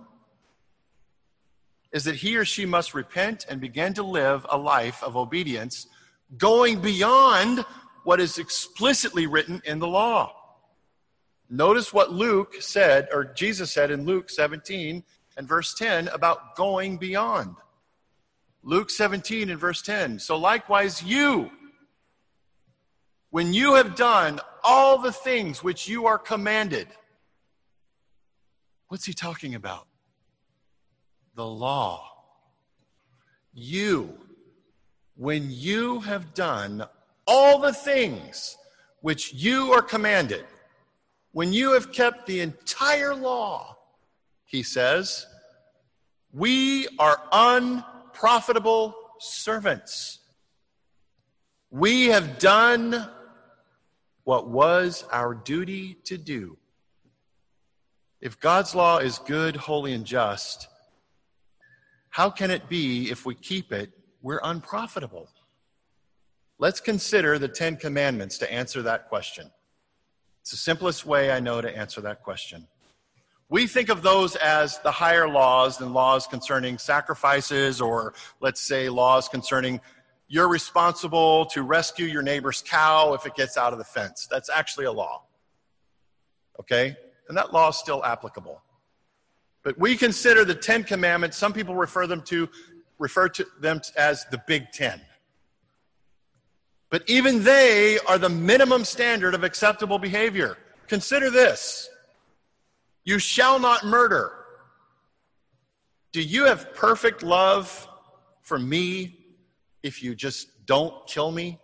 is that he or she must repent and begin to live a life of obedience, going beyond what is explicitly written in the law. Notice what Luke said, or Jesus said in Luke seventeen and verse ten about going beyond. Luke seventeen and verse ten, so likewise you, when you have done all the things which you are commanded. What's he talking about? The law. You, when you have done all the things which you are commanded, when you have kept the entire law, he says, we are unprofitable servants. We have done what was our duty to do. If God's law is good, holy, and just, how can it be if we keep it, we're unprofitable? Let's consider the Ten Commandments to answer that question. It's the simplest way I know to answer that question. We think of those as the higher laws than laws concerning sacrifices, or let's say laws concerning you're responsible to rescue your neighbor's cow if it gets out of the fence. That's actually a law. Okay? And that law is still applicable. But we consider the Ten Commandments, some people refer them to refer to them as the Big Ten. But even they are the minimum standard of acceptable behavior. Consider this. You shall not murder. Do you have perfect love for me if you just don't kill me?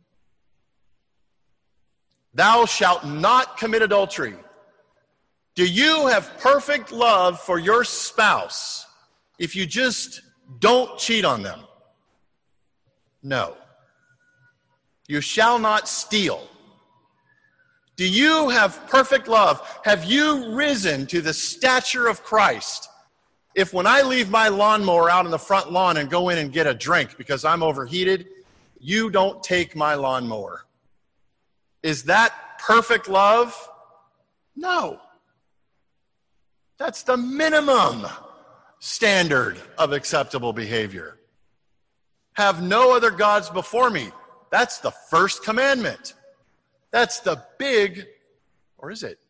Thou shalt not commit adultery. Do you have perfect love for your spouse if you just don't cheat on them? No. You shall not steal. Do you have perfect love? Have you risen to the stature of Christ? If when I leave my lawnmower out on the front lawn and go in and get a drink because I'm overheated, you don't take my lawnmower. Is that perfect love? No. That's the minimum standard of acceptable behavior. Have no other gods before me. That's the first commandment. That's the big, or is it?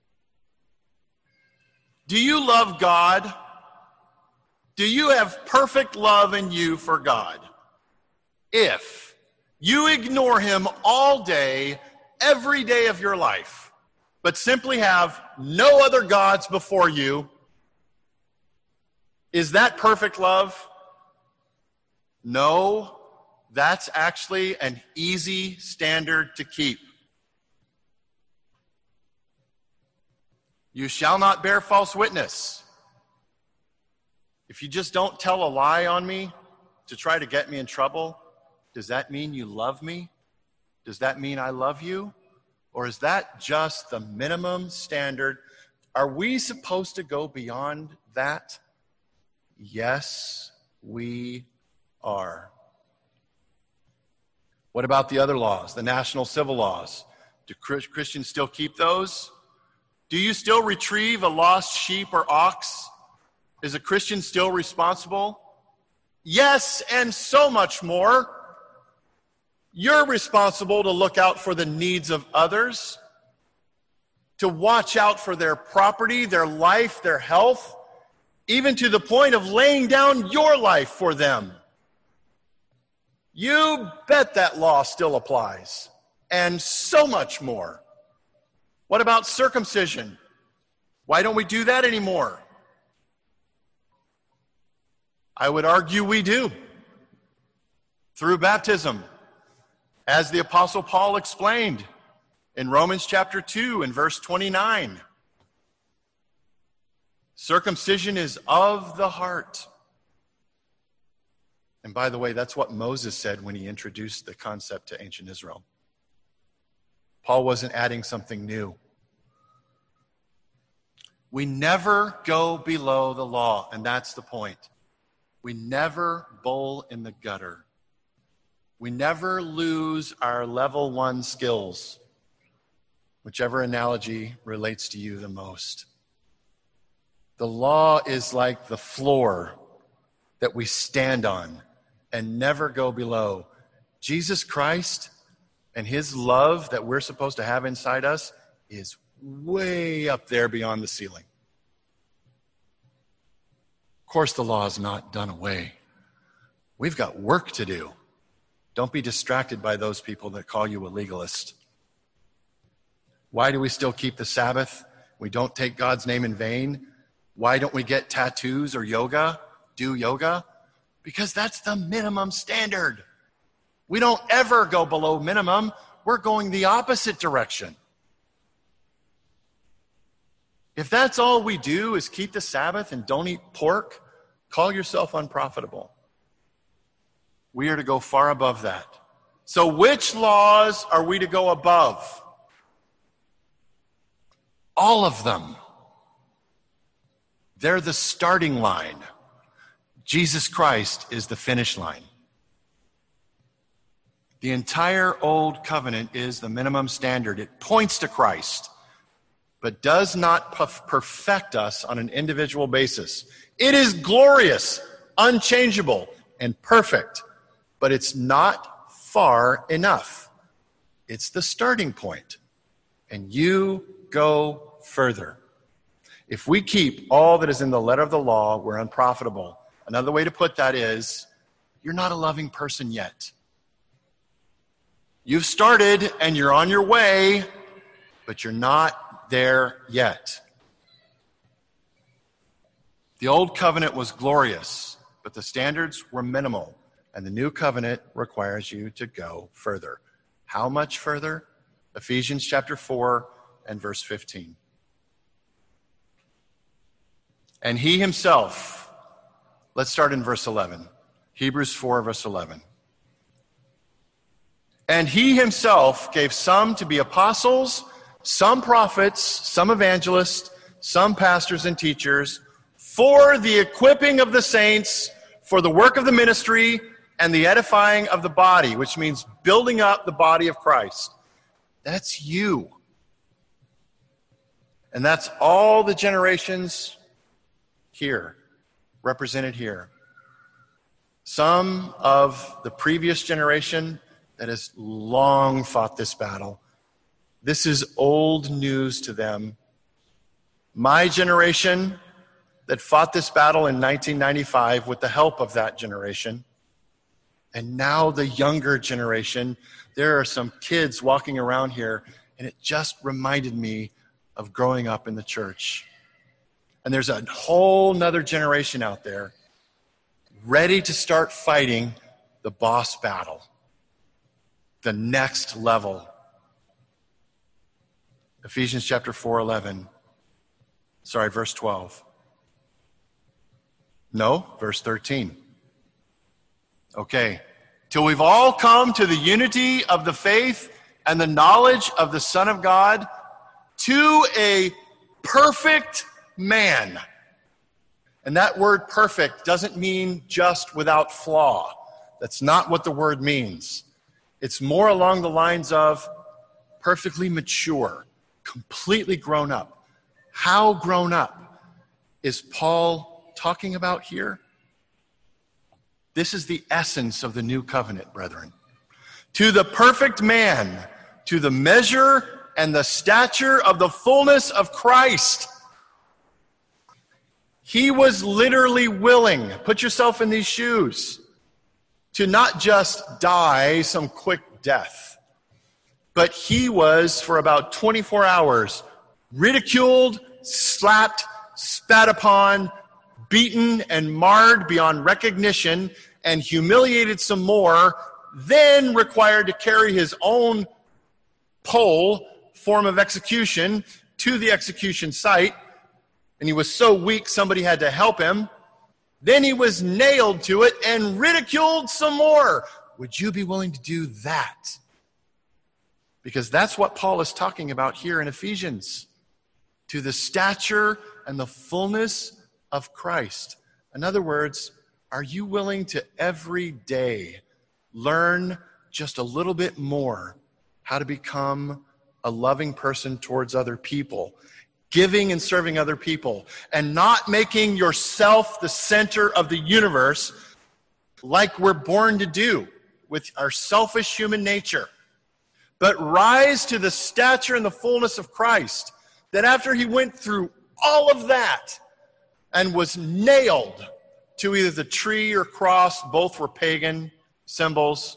Do you love God? Do you have perfect love in you for God? If you ignore him all day, every day of your life, but simply have no other gods before you, is that perfect love? No, that's actually an easy standard to keep. You shall not bear false witness. If you just don't tell a lie on me to try to get me in trouble, does that mean you love me? Does that mean I love you? Or is that just the minimum standard? Are we supposed to go beyond that? Yes, we are. What about the other laws, the national civil laws? Do Christians still keep those? Do you still retrieve a lost sheep or ox? Is a Christian still responsible? Yes, and so much more. You're responsible to look out for the needs of others, to watch out for their property, their life, their health, even to the point of laying down your life for them. You bet that law still applies, and so much more. What about circumcision? Why don't we do that anymore? I would argue we do. Through baptism, as the Apostle Paul explained in Romans chapter two and verse twenty-nine. Circumcision is of the heart. And by the way, that's what Moses said when he introduced the concept to ancient Israel. Paul wasn't adding something new. We never go below the law, and that's the point. We never bowl in the gutter. We never lose our level one skills, whichever analogy relates to you the most. The law is like the floor that we stand on and never go below. Jesus Christ and his love that we're supposed to have inside us is way up there beyond the ceiling. Of course, the law is not done away. We've got work to do. Don't be distracted by those people that call you a legalist. Why do we still keep the Sabbath? We don't take God's name in vain. Why don't we get tattoos or yoga, do yoga? Because that's the minimum standard. We don't ever go below minimum. We're going the opposite direction. If that's all we do is keep the Sabbath and don't eat pork, call yourself unprofitable. We are to go far above that. So which laws are we to go above? All of them. They're the starting line. Jesus Christ is the finish line. The entire Old Covenant is the minimum standard. It points to Christ, but does not perfect us on an individual basis. It is glorious, unchangeable, and perfect, but it's not far enough. It's the starting point, and you go further. If we keep all that is in the letter of the law, we're unprofitable. Another way to put that is, you're not a loving person yet. You've started and you're on your way, but you're not there yet. The old covenant was glorious, but the standards were minimal, and the new covenant requires you to go further. How much further? Ephesians chapter four and verse fifteen. And he himself, let's start in verse eleven. Hebrews four, verse eleven. And he himself gave some to be apostles, some prophets, some evangelists, some pastors and teachers, for the equipping of the saints, for the work of the ministry, and the edifying of the body, which means building up the body of Christ. That's you. And that's all the generations here, represented here. Some of the previous generation that has long fought this battle. This is old news to them. My generation that fought this battle in nineteen ninety-five with the help of that generation. And now the younger generation, there are some kids walking around here, and it just reminded me of growing up in the church. And there's a whole nother generation out there ready to start fighting the boss battle, the next level. Ephesians chapter four, eleven. Sorry, verse twelve. No, verse thirteen. Okay. Till we've all come to the unity of the faith and the knowledge of the Son of God to a perfect man. And that word perfect doesn't mean just without flaw. That's not what the word means. It's more along the lines of perfectly mature, completely grown up. How grown up is Paul talking about here? This is the essence of the new covenant, brethren. To the perfect man, to the measure and the stature of the fullness of Christ. He was literally willing, put yourself in these shoes, to not just die some quick death, but he was, for about twenty-four hours, ridiculed, slapped, spat upon, beaten, and marred beyond recognition, and humiliated some more, then required to carry his own pole, form of execution, to the execution site. And he was so weak, somebody had to help him. Then he was nailed to it and ridiculed some more. Would you be willing to do that? Because that's what Paul is talking about here in Ephesians. To the stature and the fullness of Christ. In other words, are you willing to every day learn just a little bit more how to become a loving person towards other people, giving and serving other people, and not making yourself the center of the universe like we're born to do with our selfish human nature, but rise to the stature and the fullness of Christ, that after he went through all of that and was nailed to either the tree or cross, both were pagan symbols,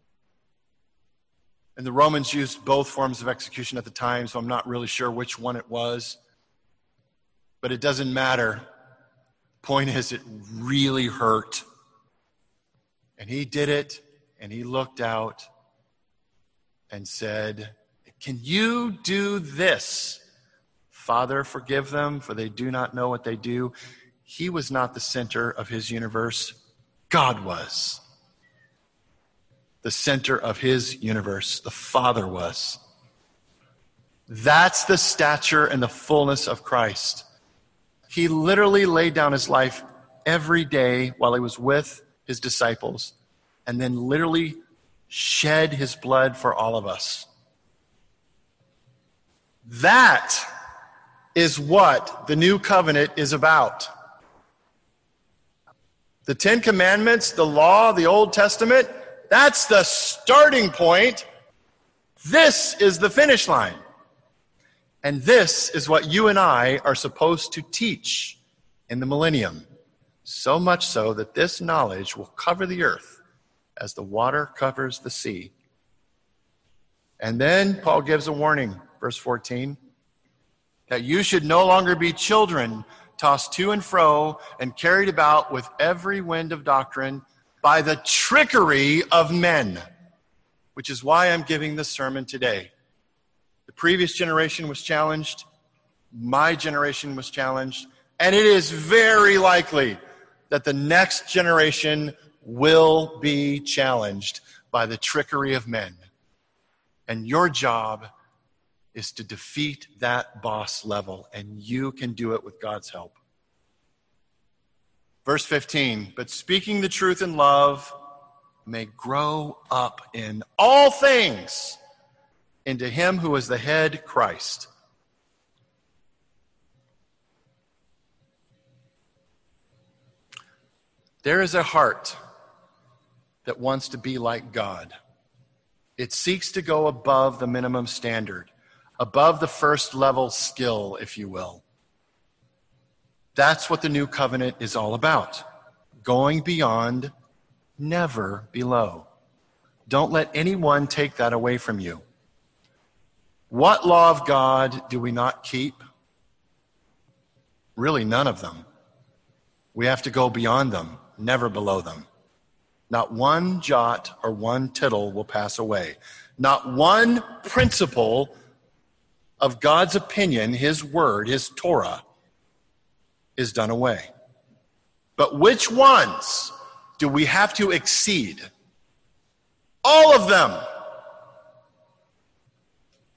and the Romans used both forms of execution at the time, so I'm not really sure which one it was. But it doesn't matter. Point is, it really hurt. And he did it, and he looked out and said, "Can you do this? Father, forgive them, for they do not know what they do." He was not the center of his universe. God was. The center of his universe. The Father was. That's the stature and the fullness of Christ. He literally laid down his life every day while he was with his disciples, and then literally shed his blood for all of us. That is what the new covenant is about. The Ten Commandments, the law, the Old Testament, that's the starting point. This is the finish line. And this is what you and I are supposed to teach in the millennium. So much so that this knowledge will cover the earth as the water covers the sea. And then Paul gives a warning, verse fourteen, that you should no longer be children tossed to and fro and carried about with every wind of doctrine by the trickery of men, which is why I'm giving this sermon today. The previous generation was challenged. My generation was challenged. And it is very likely that the next generation will be challenged by the trickery of men. And your job is to defeat that boss level, and you can do it with God's help. Verse fifteen, but speaking the truth in love may grow up in all things into him who is the head, Christ. There is a heart that wants to be like God. It seeks to go above the minimum standard, above the first level skill, if you will. That's what the new covenant is all about. Going beyond, never below. Don't let anyone take that away from you. What law of God do we not keep? Really, none of them. We have to go beyond them, never below them. Not one jot or one tittle will pass away. Not one principle of God's opinion, his word, his Torah, is done away. But which ones do we have to exceed? All of them.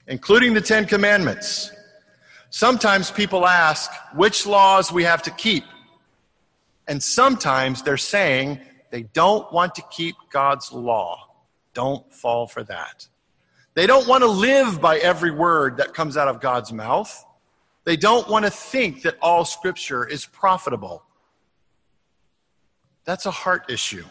including the Ten Commandments. Sometimes people ask which laws we have to keep. And sometimes they're saying they don't want to keep God's law. Don't fall for that. They don't want to live by every word that comes out of God's mouth. They don't want to think that all Scripture is profitable. That's a heart issue.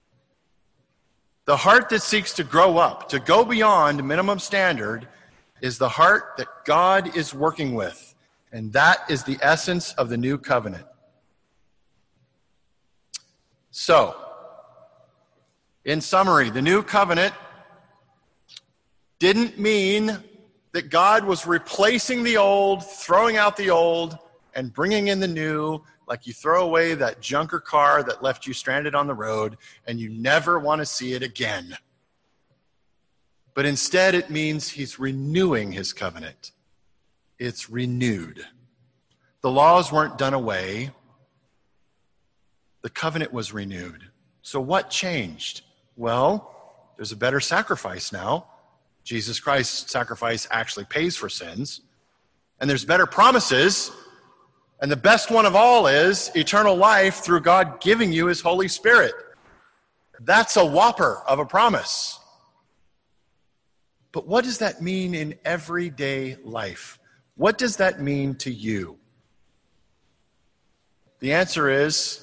The heart that seeks to grow up, to go beyond minimum standard, is the heart that God is working with. And that is the essence of the new covenant. So, in summary, the new covenant didn't mean that God was replacing the old, throwing out the old, and bringing in the new, like you throw away that junker car that left you stranded on the road and you never want to see it again. But instead, it means he's renewing his covenant. It's renewed. The laws weren't done away. The covenant was renewed. So what changed? Well, there's a better sacrifice now. Jesus Christ's sacrifice actually pays for sins. And there's better promises. And the best one of all is eternal life through God giving you his Holy Spirit. That's a whopper of a promise. But what does that mean in everyday life? What does that mean to you? The answer is,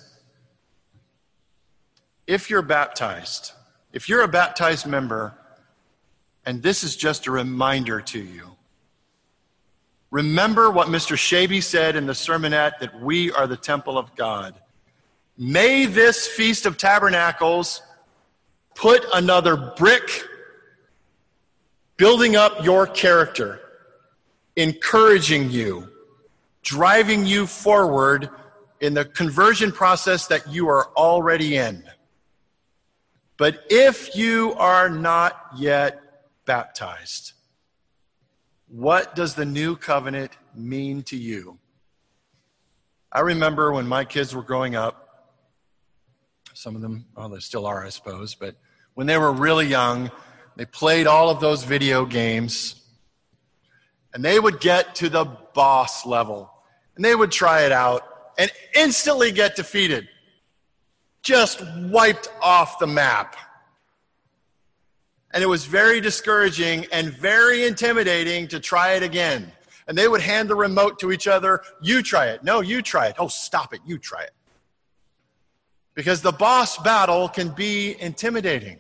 if you're baptized, if you're a baptized member, and this is just a reminder to you, remember what Mister Shaby said in the sermonette, that we are the temple of God. May this Feast of Tabernacles put another brick building up your character, encouraging you, driving you forward in the conversion process that you are already in. But if you are not yet baptized, what does the new covenant mean to you? I remember when my kids were growing up, some of them, well, they still are, I suppose, but when they were really young, they played all of those video games, and they would get to the boss level, and they would try it out, and instantly get defeated. Just wiped off the map. And it was very discouraging and very intimidating to try it again. And they would hand the remote to each other. You try it. No, you try it. Oh, stop it. You try it. Because the boss battle can be intimidating.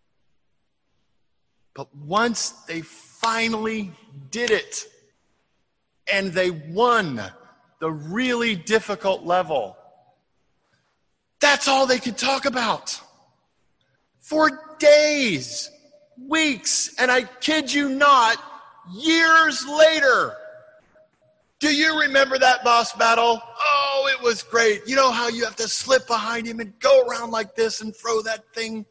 But once they finally did it, and they won the really difficult level, that's all they could talk about. For days, weeks, and I kid you not, years later. Do you remember that boss battle? Oh, it was great. You know how you have to slip behind him and go around like this and throw that thing?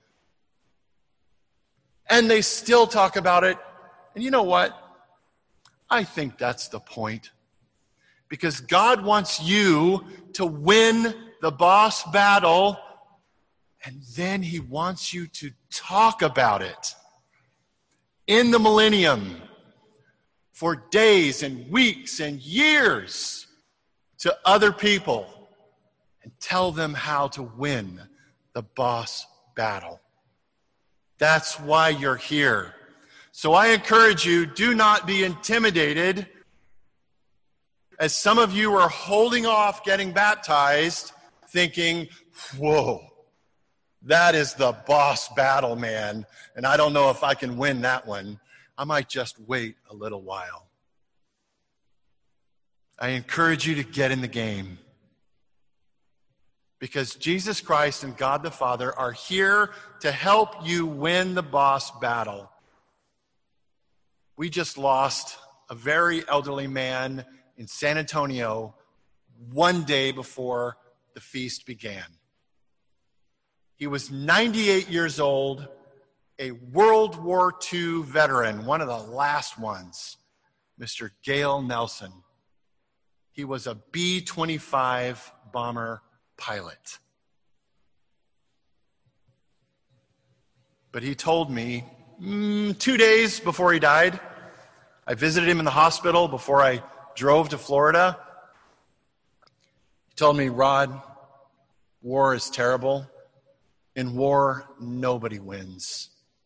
And they still talk about it. And you know what? I think that's the point. Because God wants you to win the boss battle, and then he wants you to talk about it in the millennium for days and weeks and years to other people and tell them how to win the boss battle. That's why you're here. So I encourage you, do not be intimidated. As some of you are holding off getting baptized, thinking, whoa, that is the boss battle, man, and I don't know if I can win that one. I might just wait a little while. I encourage you to get in the game, because Jesus Christ and God the Father are here to help you win the boss battle. We just lost a very elderly man in San Antonio one day before the feast began. He was ninety-eight years old, a World War Two veteran, one of the last ones, Mister Gale Nelson. He was a B twenty-five bomber pilot. But he told me mm, two days before he died, I visited him in the hospital before I drove to Florida. He told me, Rod, war is terrible. In war, nobody wins.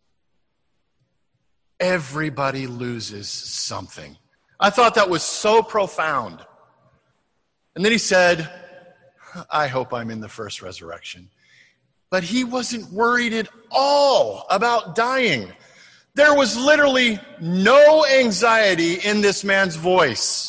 Everybody loses something. I thought that was so profound. And then he said, I hope I'm in the first resurrection. But he wasn't worried at all about dying. There was literally no anxiety in this man's voice.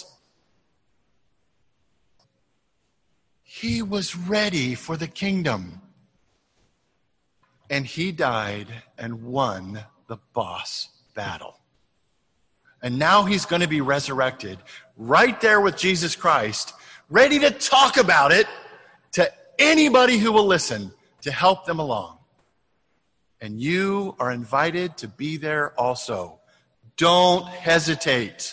He was ready for the kingdom. And he died and won the boss battle. And now he's going to be resurrected right there with Jesus Christ, ready to talk about it to anybody who will listen, to help them along. And you are invited to be there also. Don't hesitate.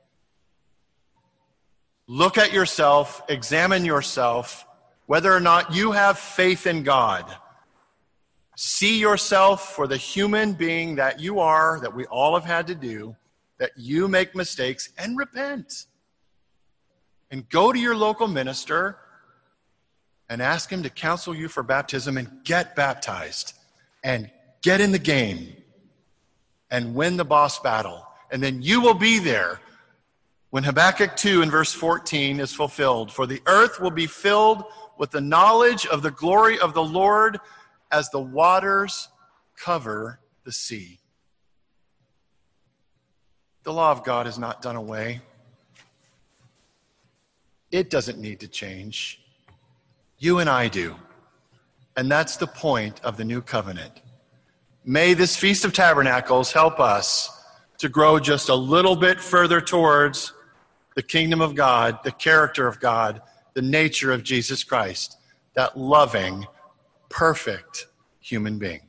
Look at yourself, examine yourself, whether or not you have faith in God. See yourself for the human being that you are, that we all have had to do, that you make mistakes, and repent. And go to your local minister and ask him to counsel you for baptism and get baptized and get in the game and win the boss battle. And then you will be there when Habakkuk two in verse fourteen is fulfilled. For the earth will be filled with the knowledge of the glory of the Lord as the waters cover the sea. The law of God is not done away. It doesn't need to change. You and I do. And that's the point of the new covenant. May this Feast of Tabernacles help us to grow just a little bit further towards the kingdom of God, the character of God, the nature of Jesus Christ, that loving, perfect human being.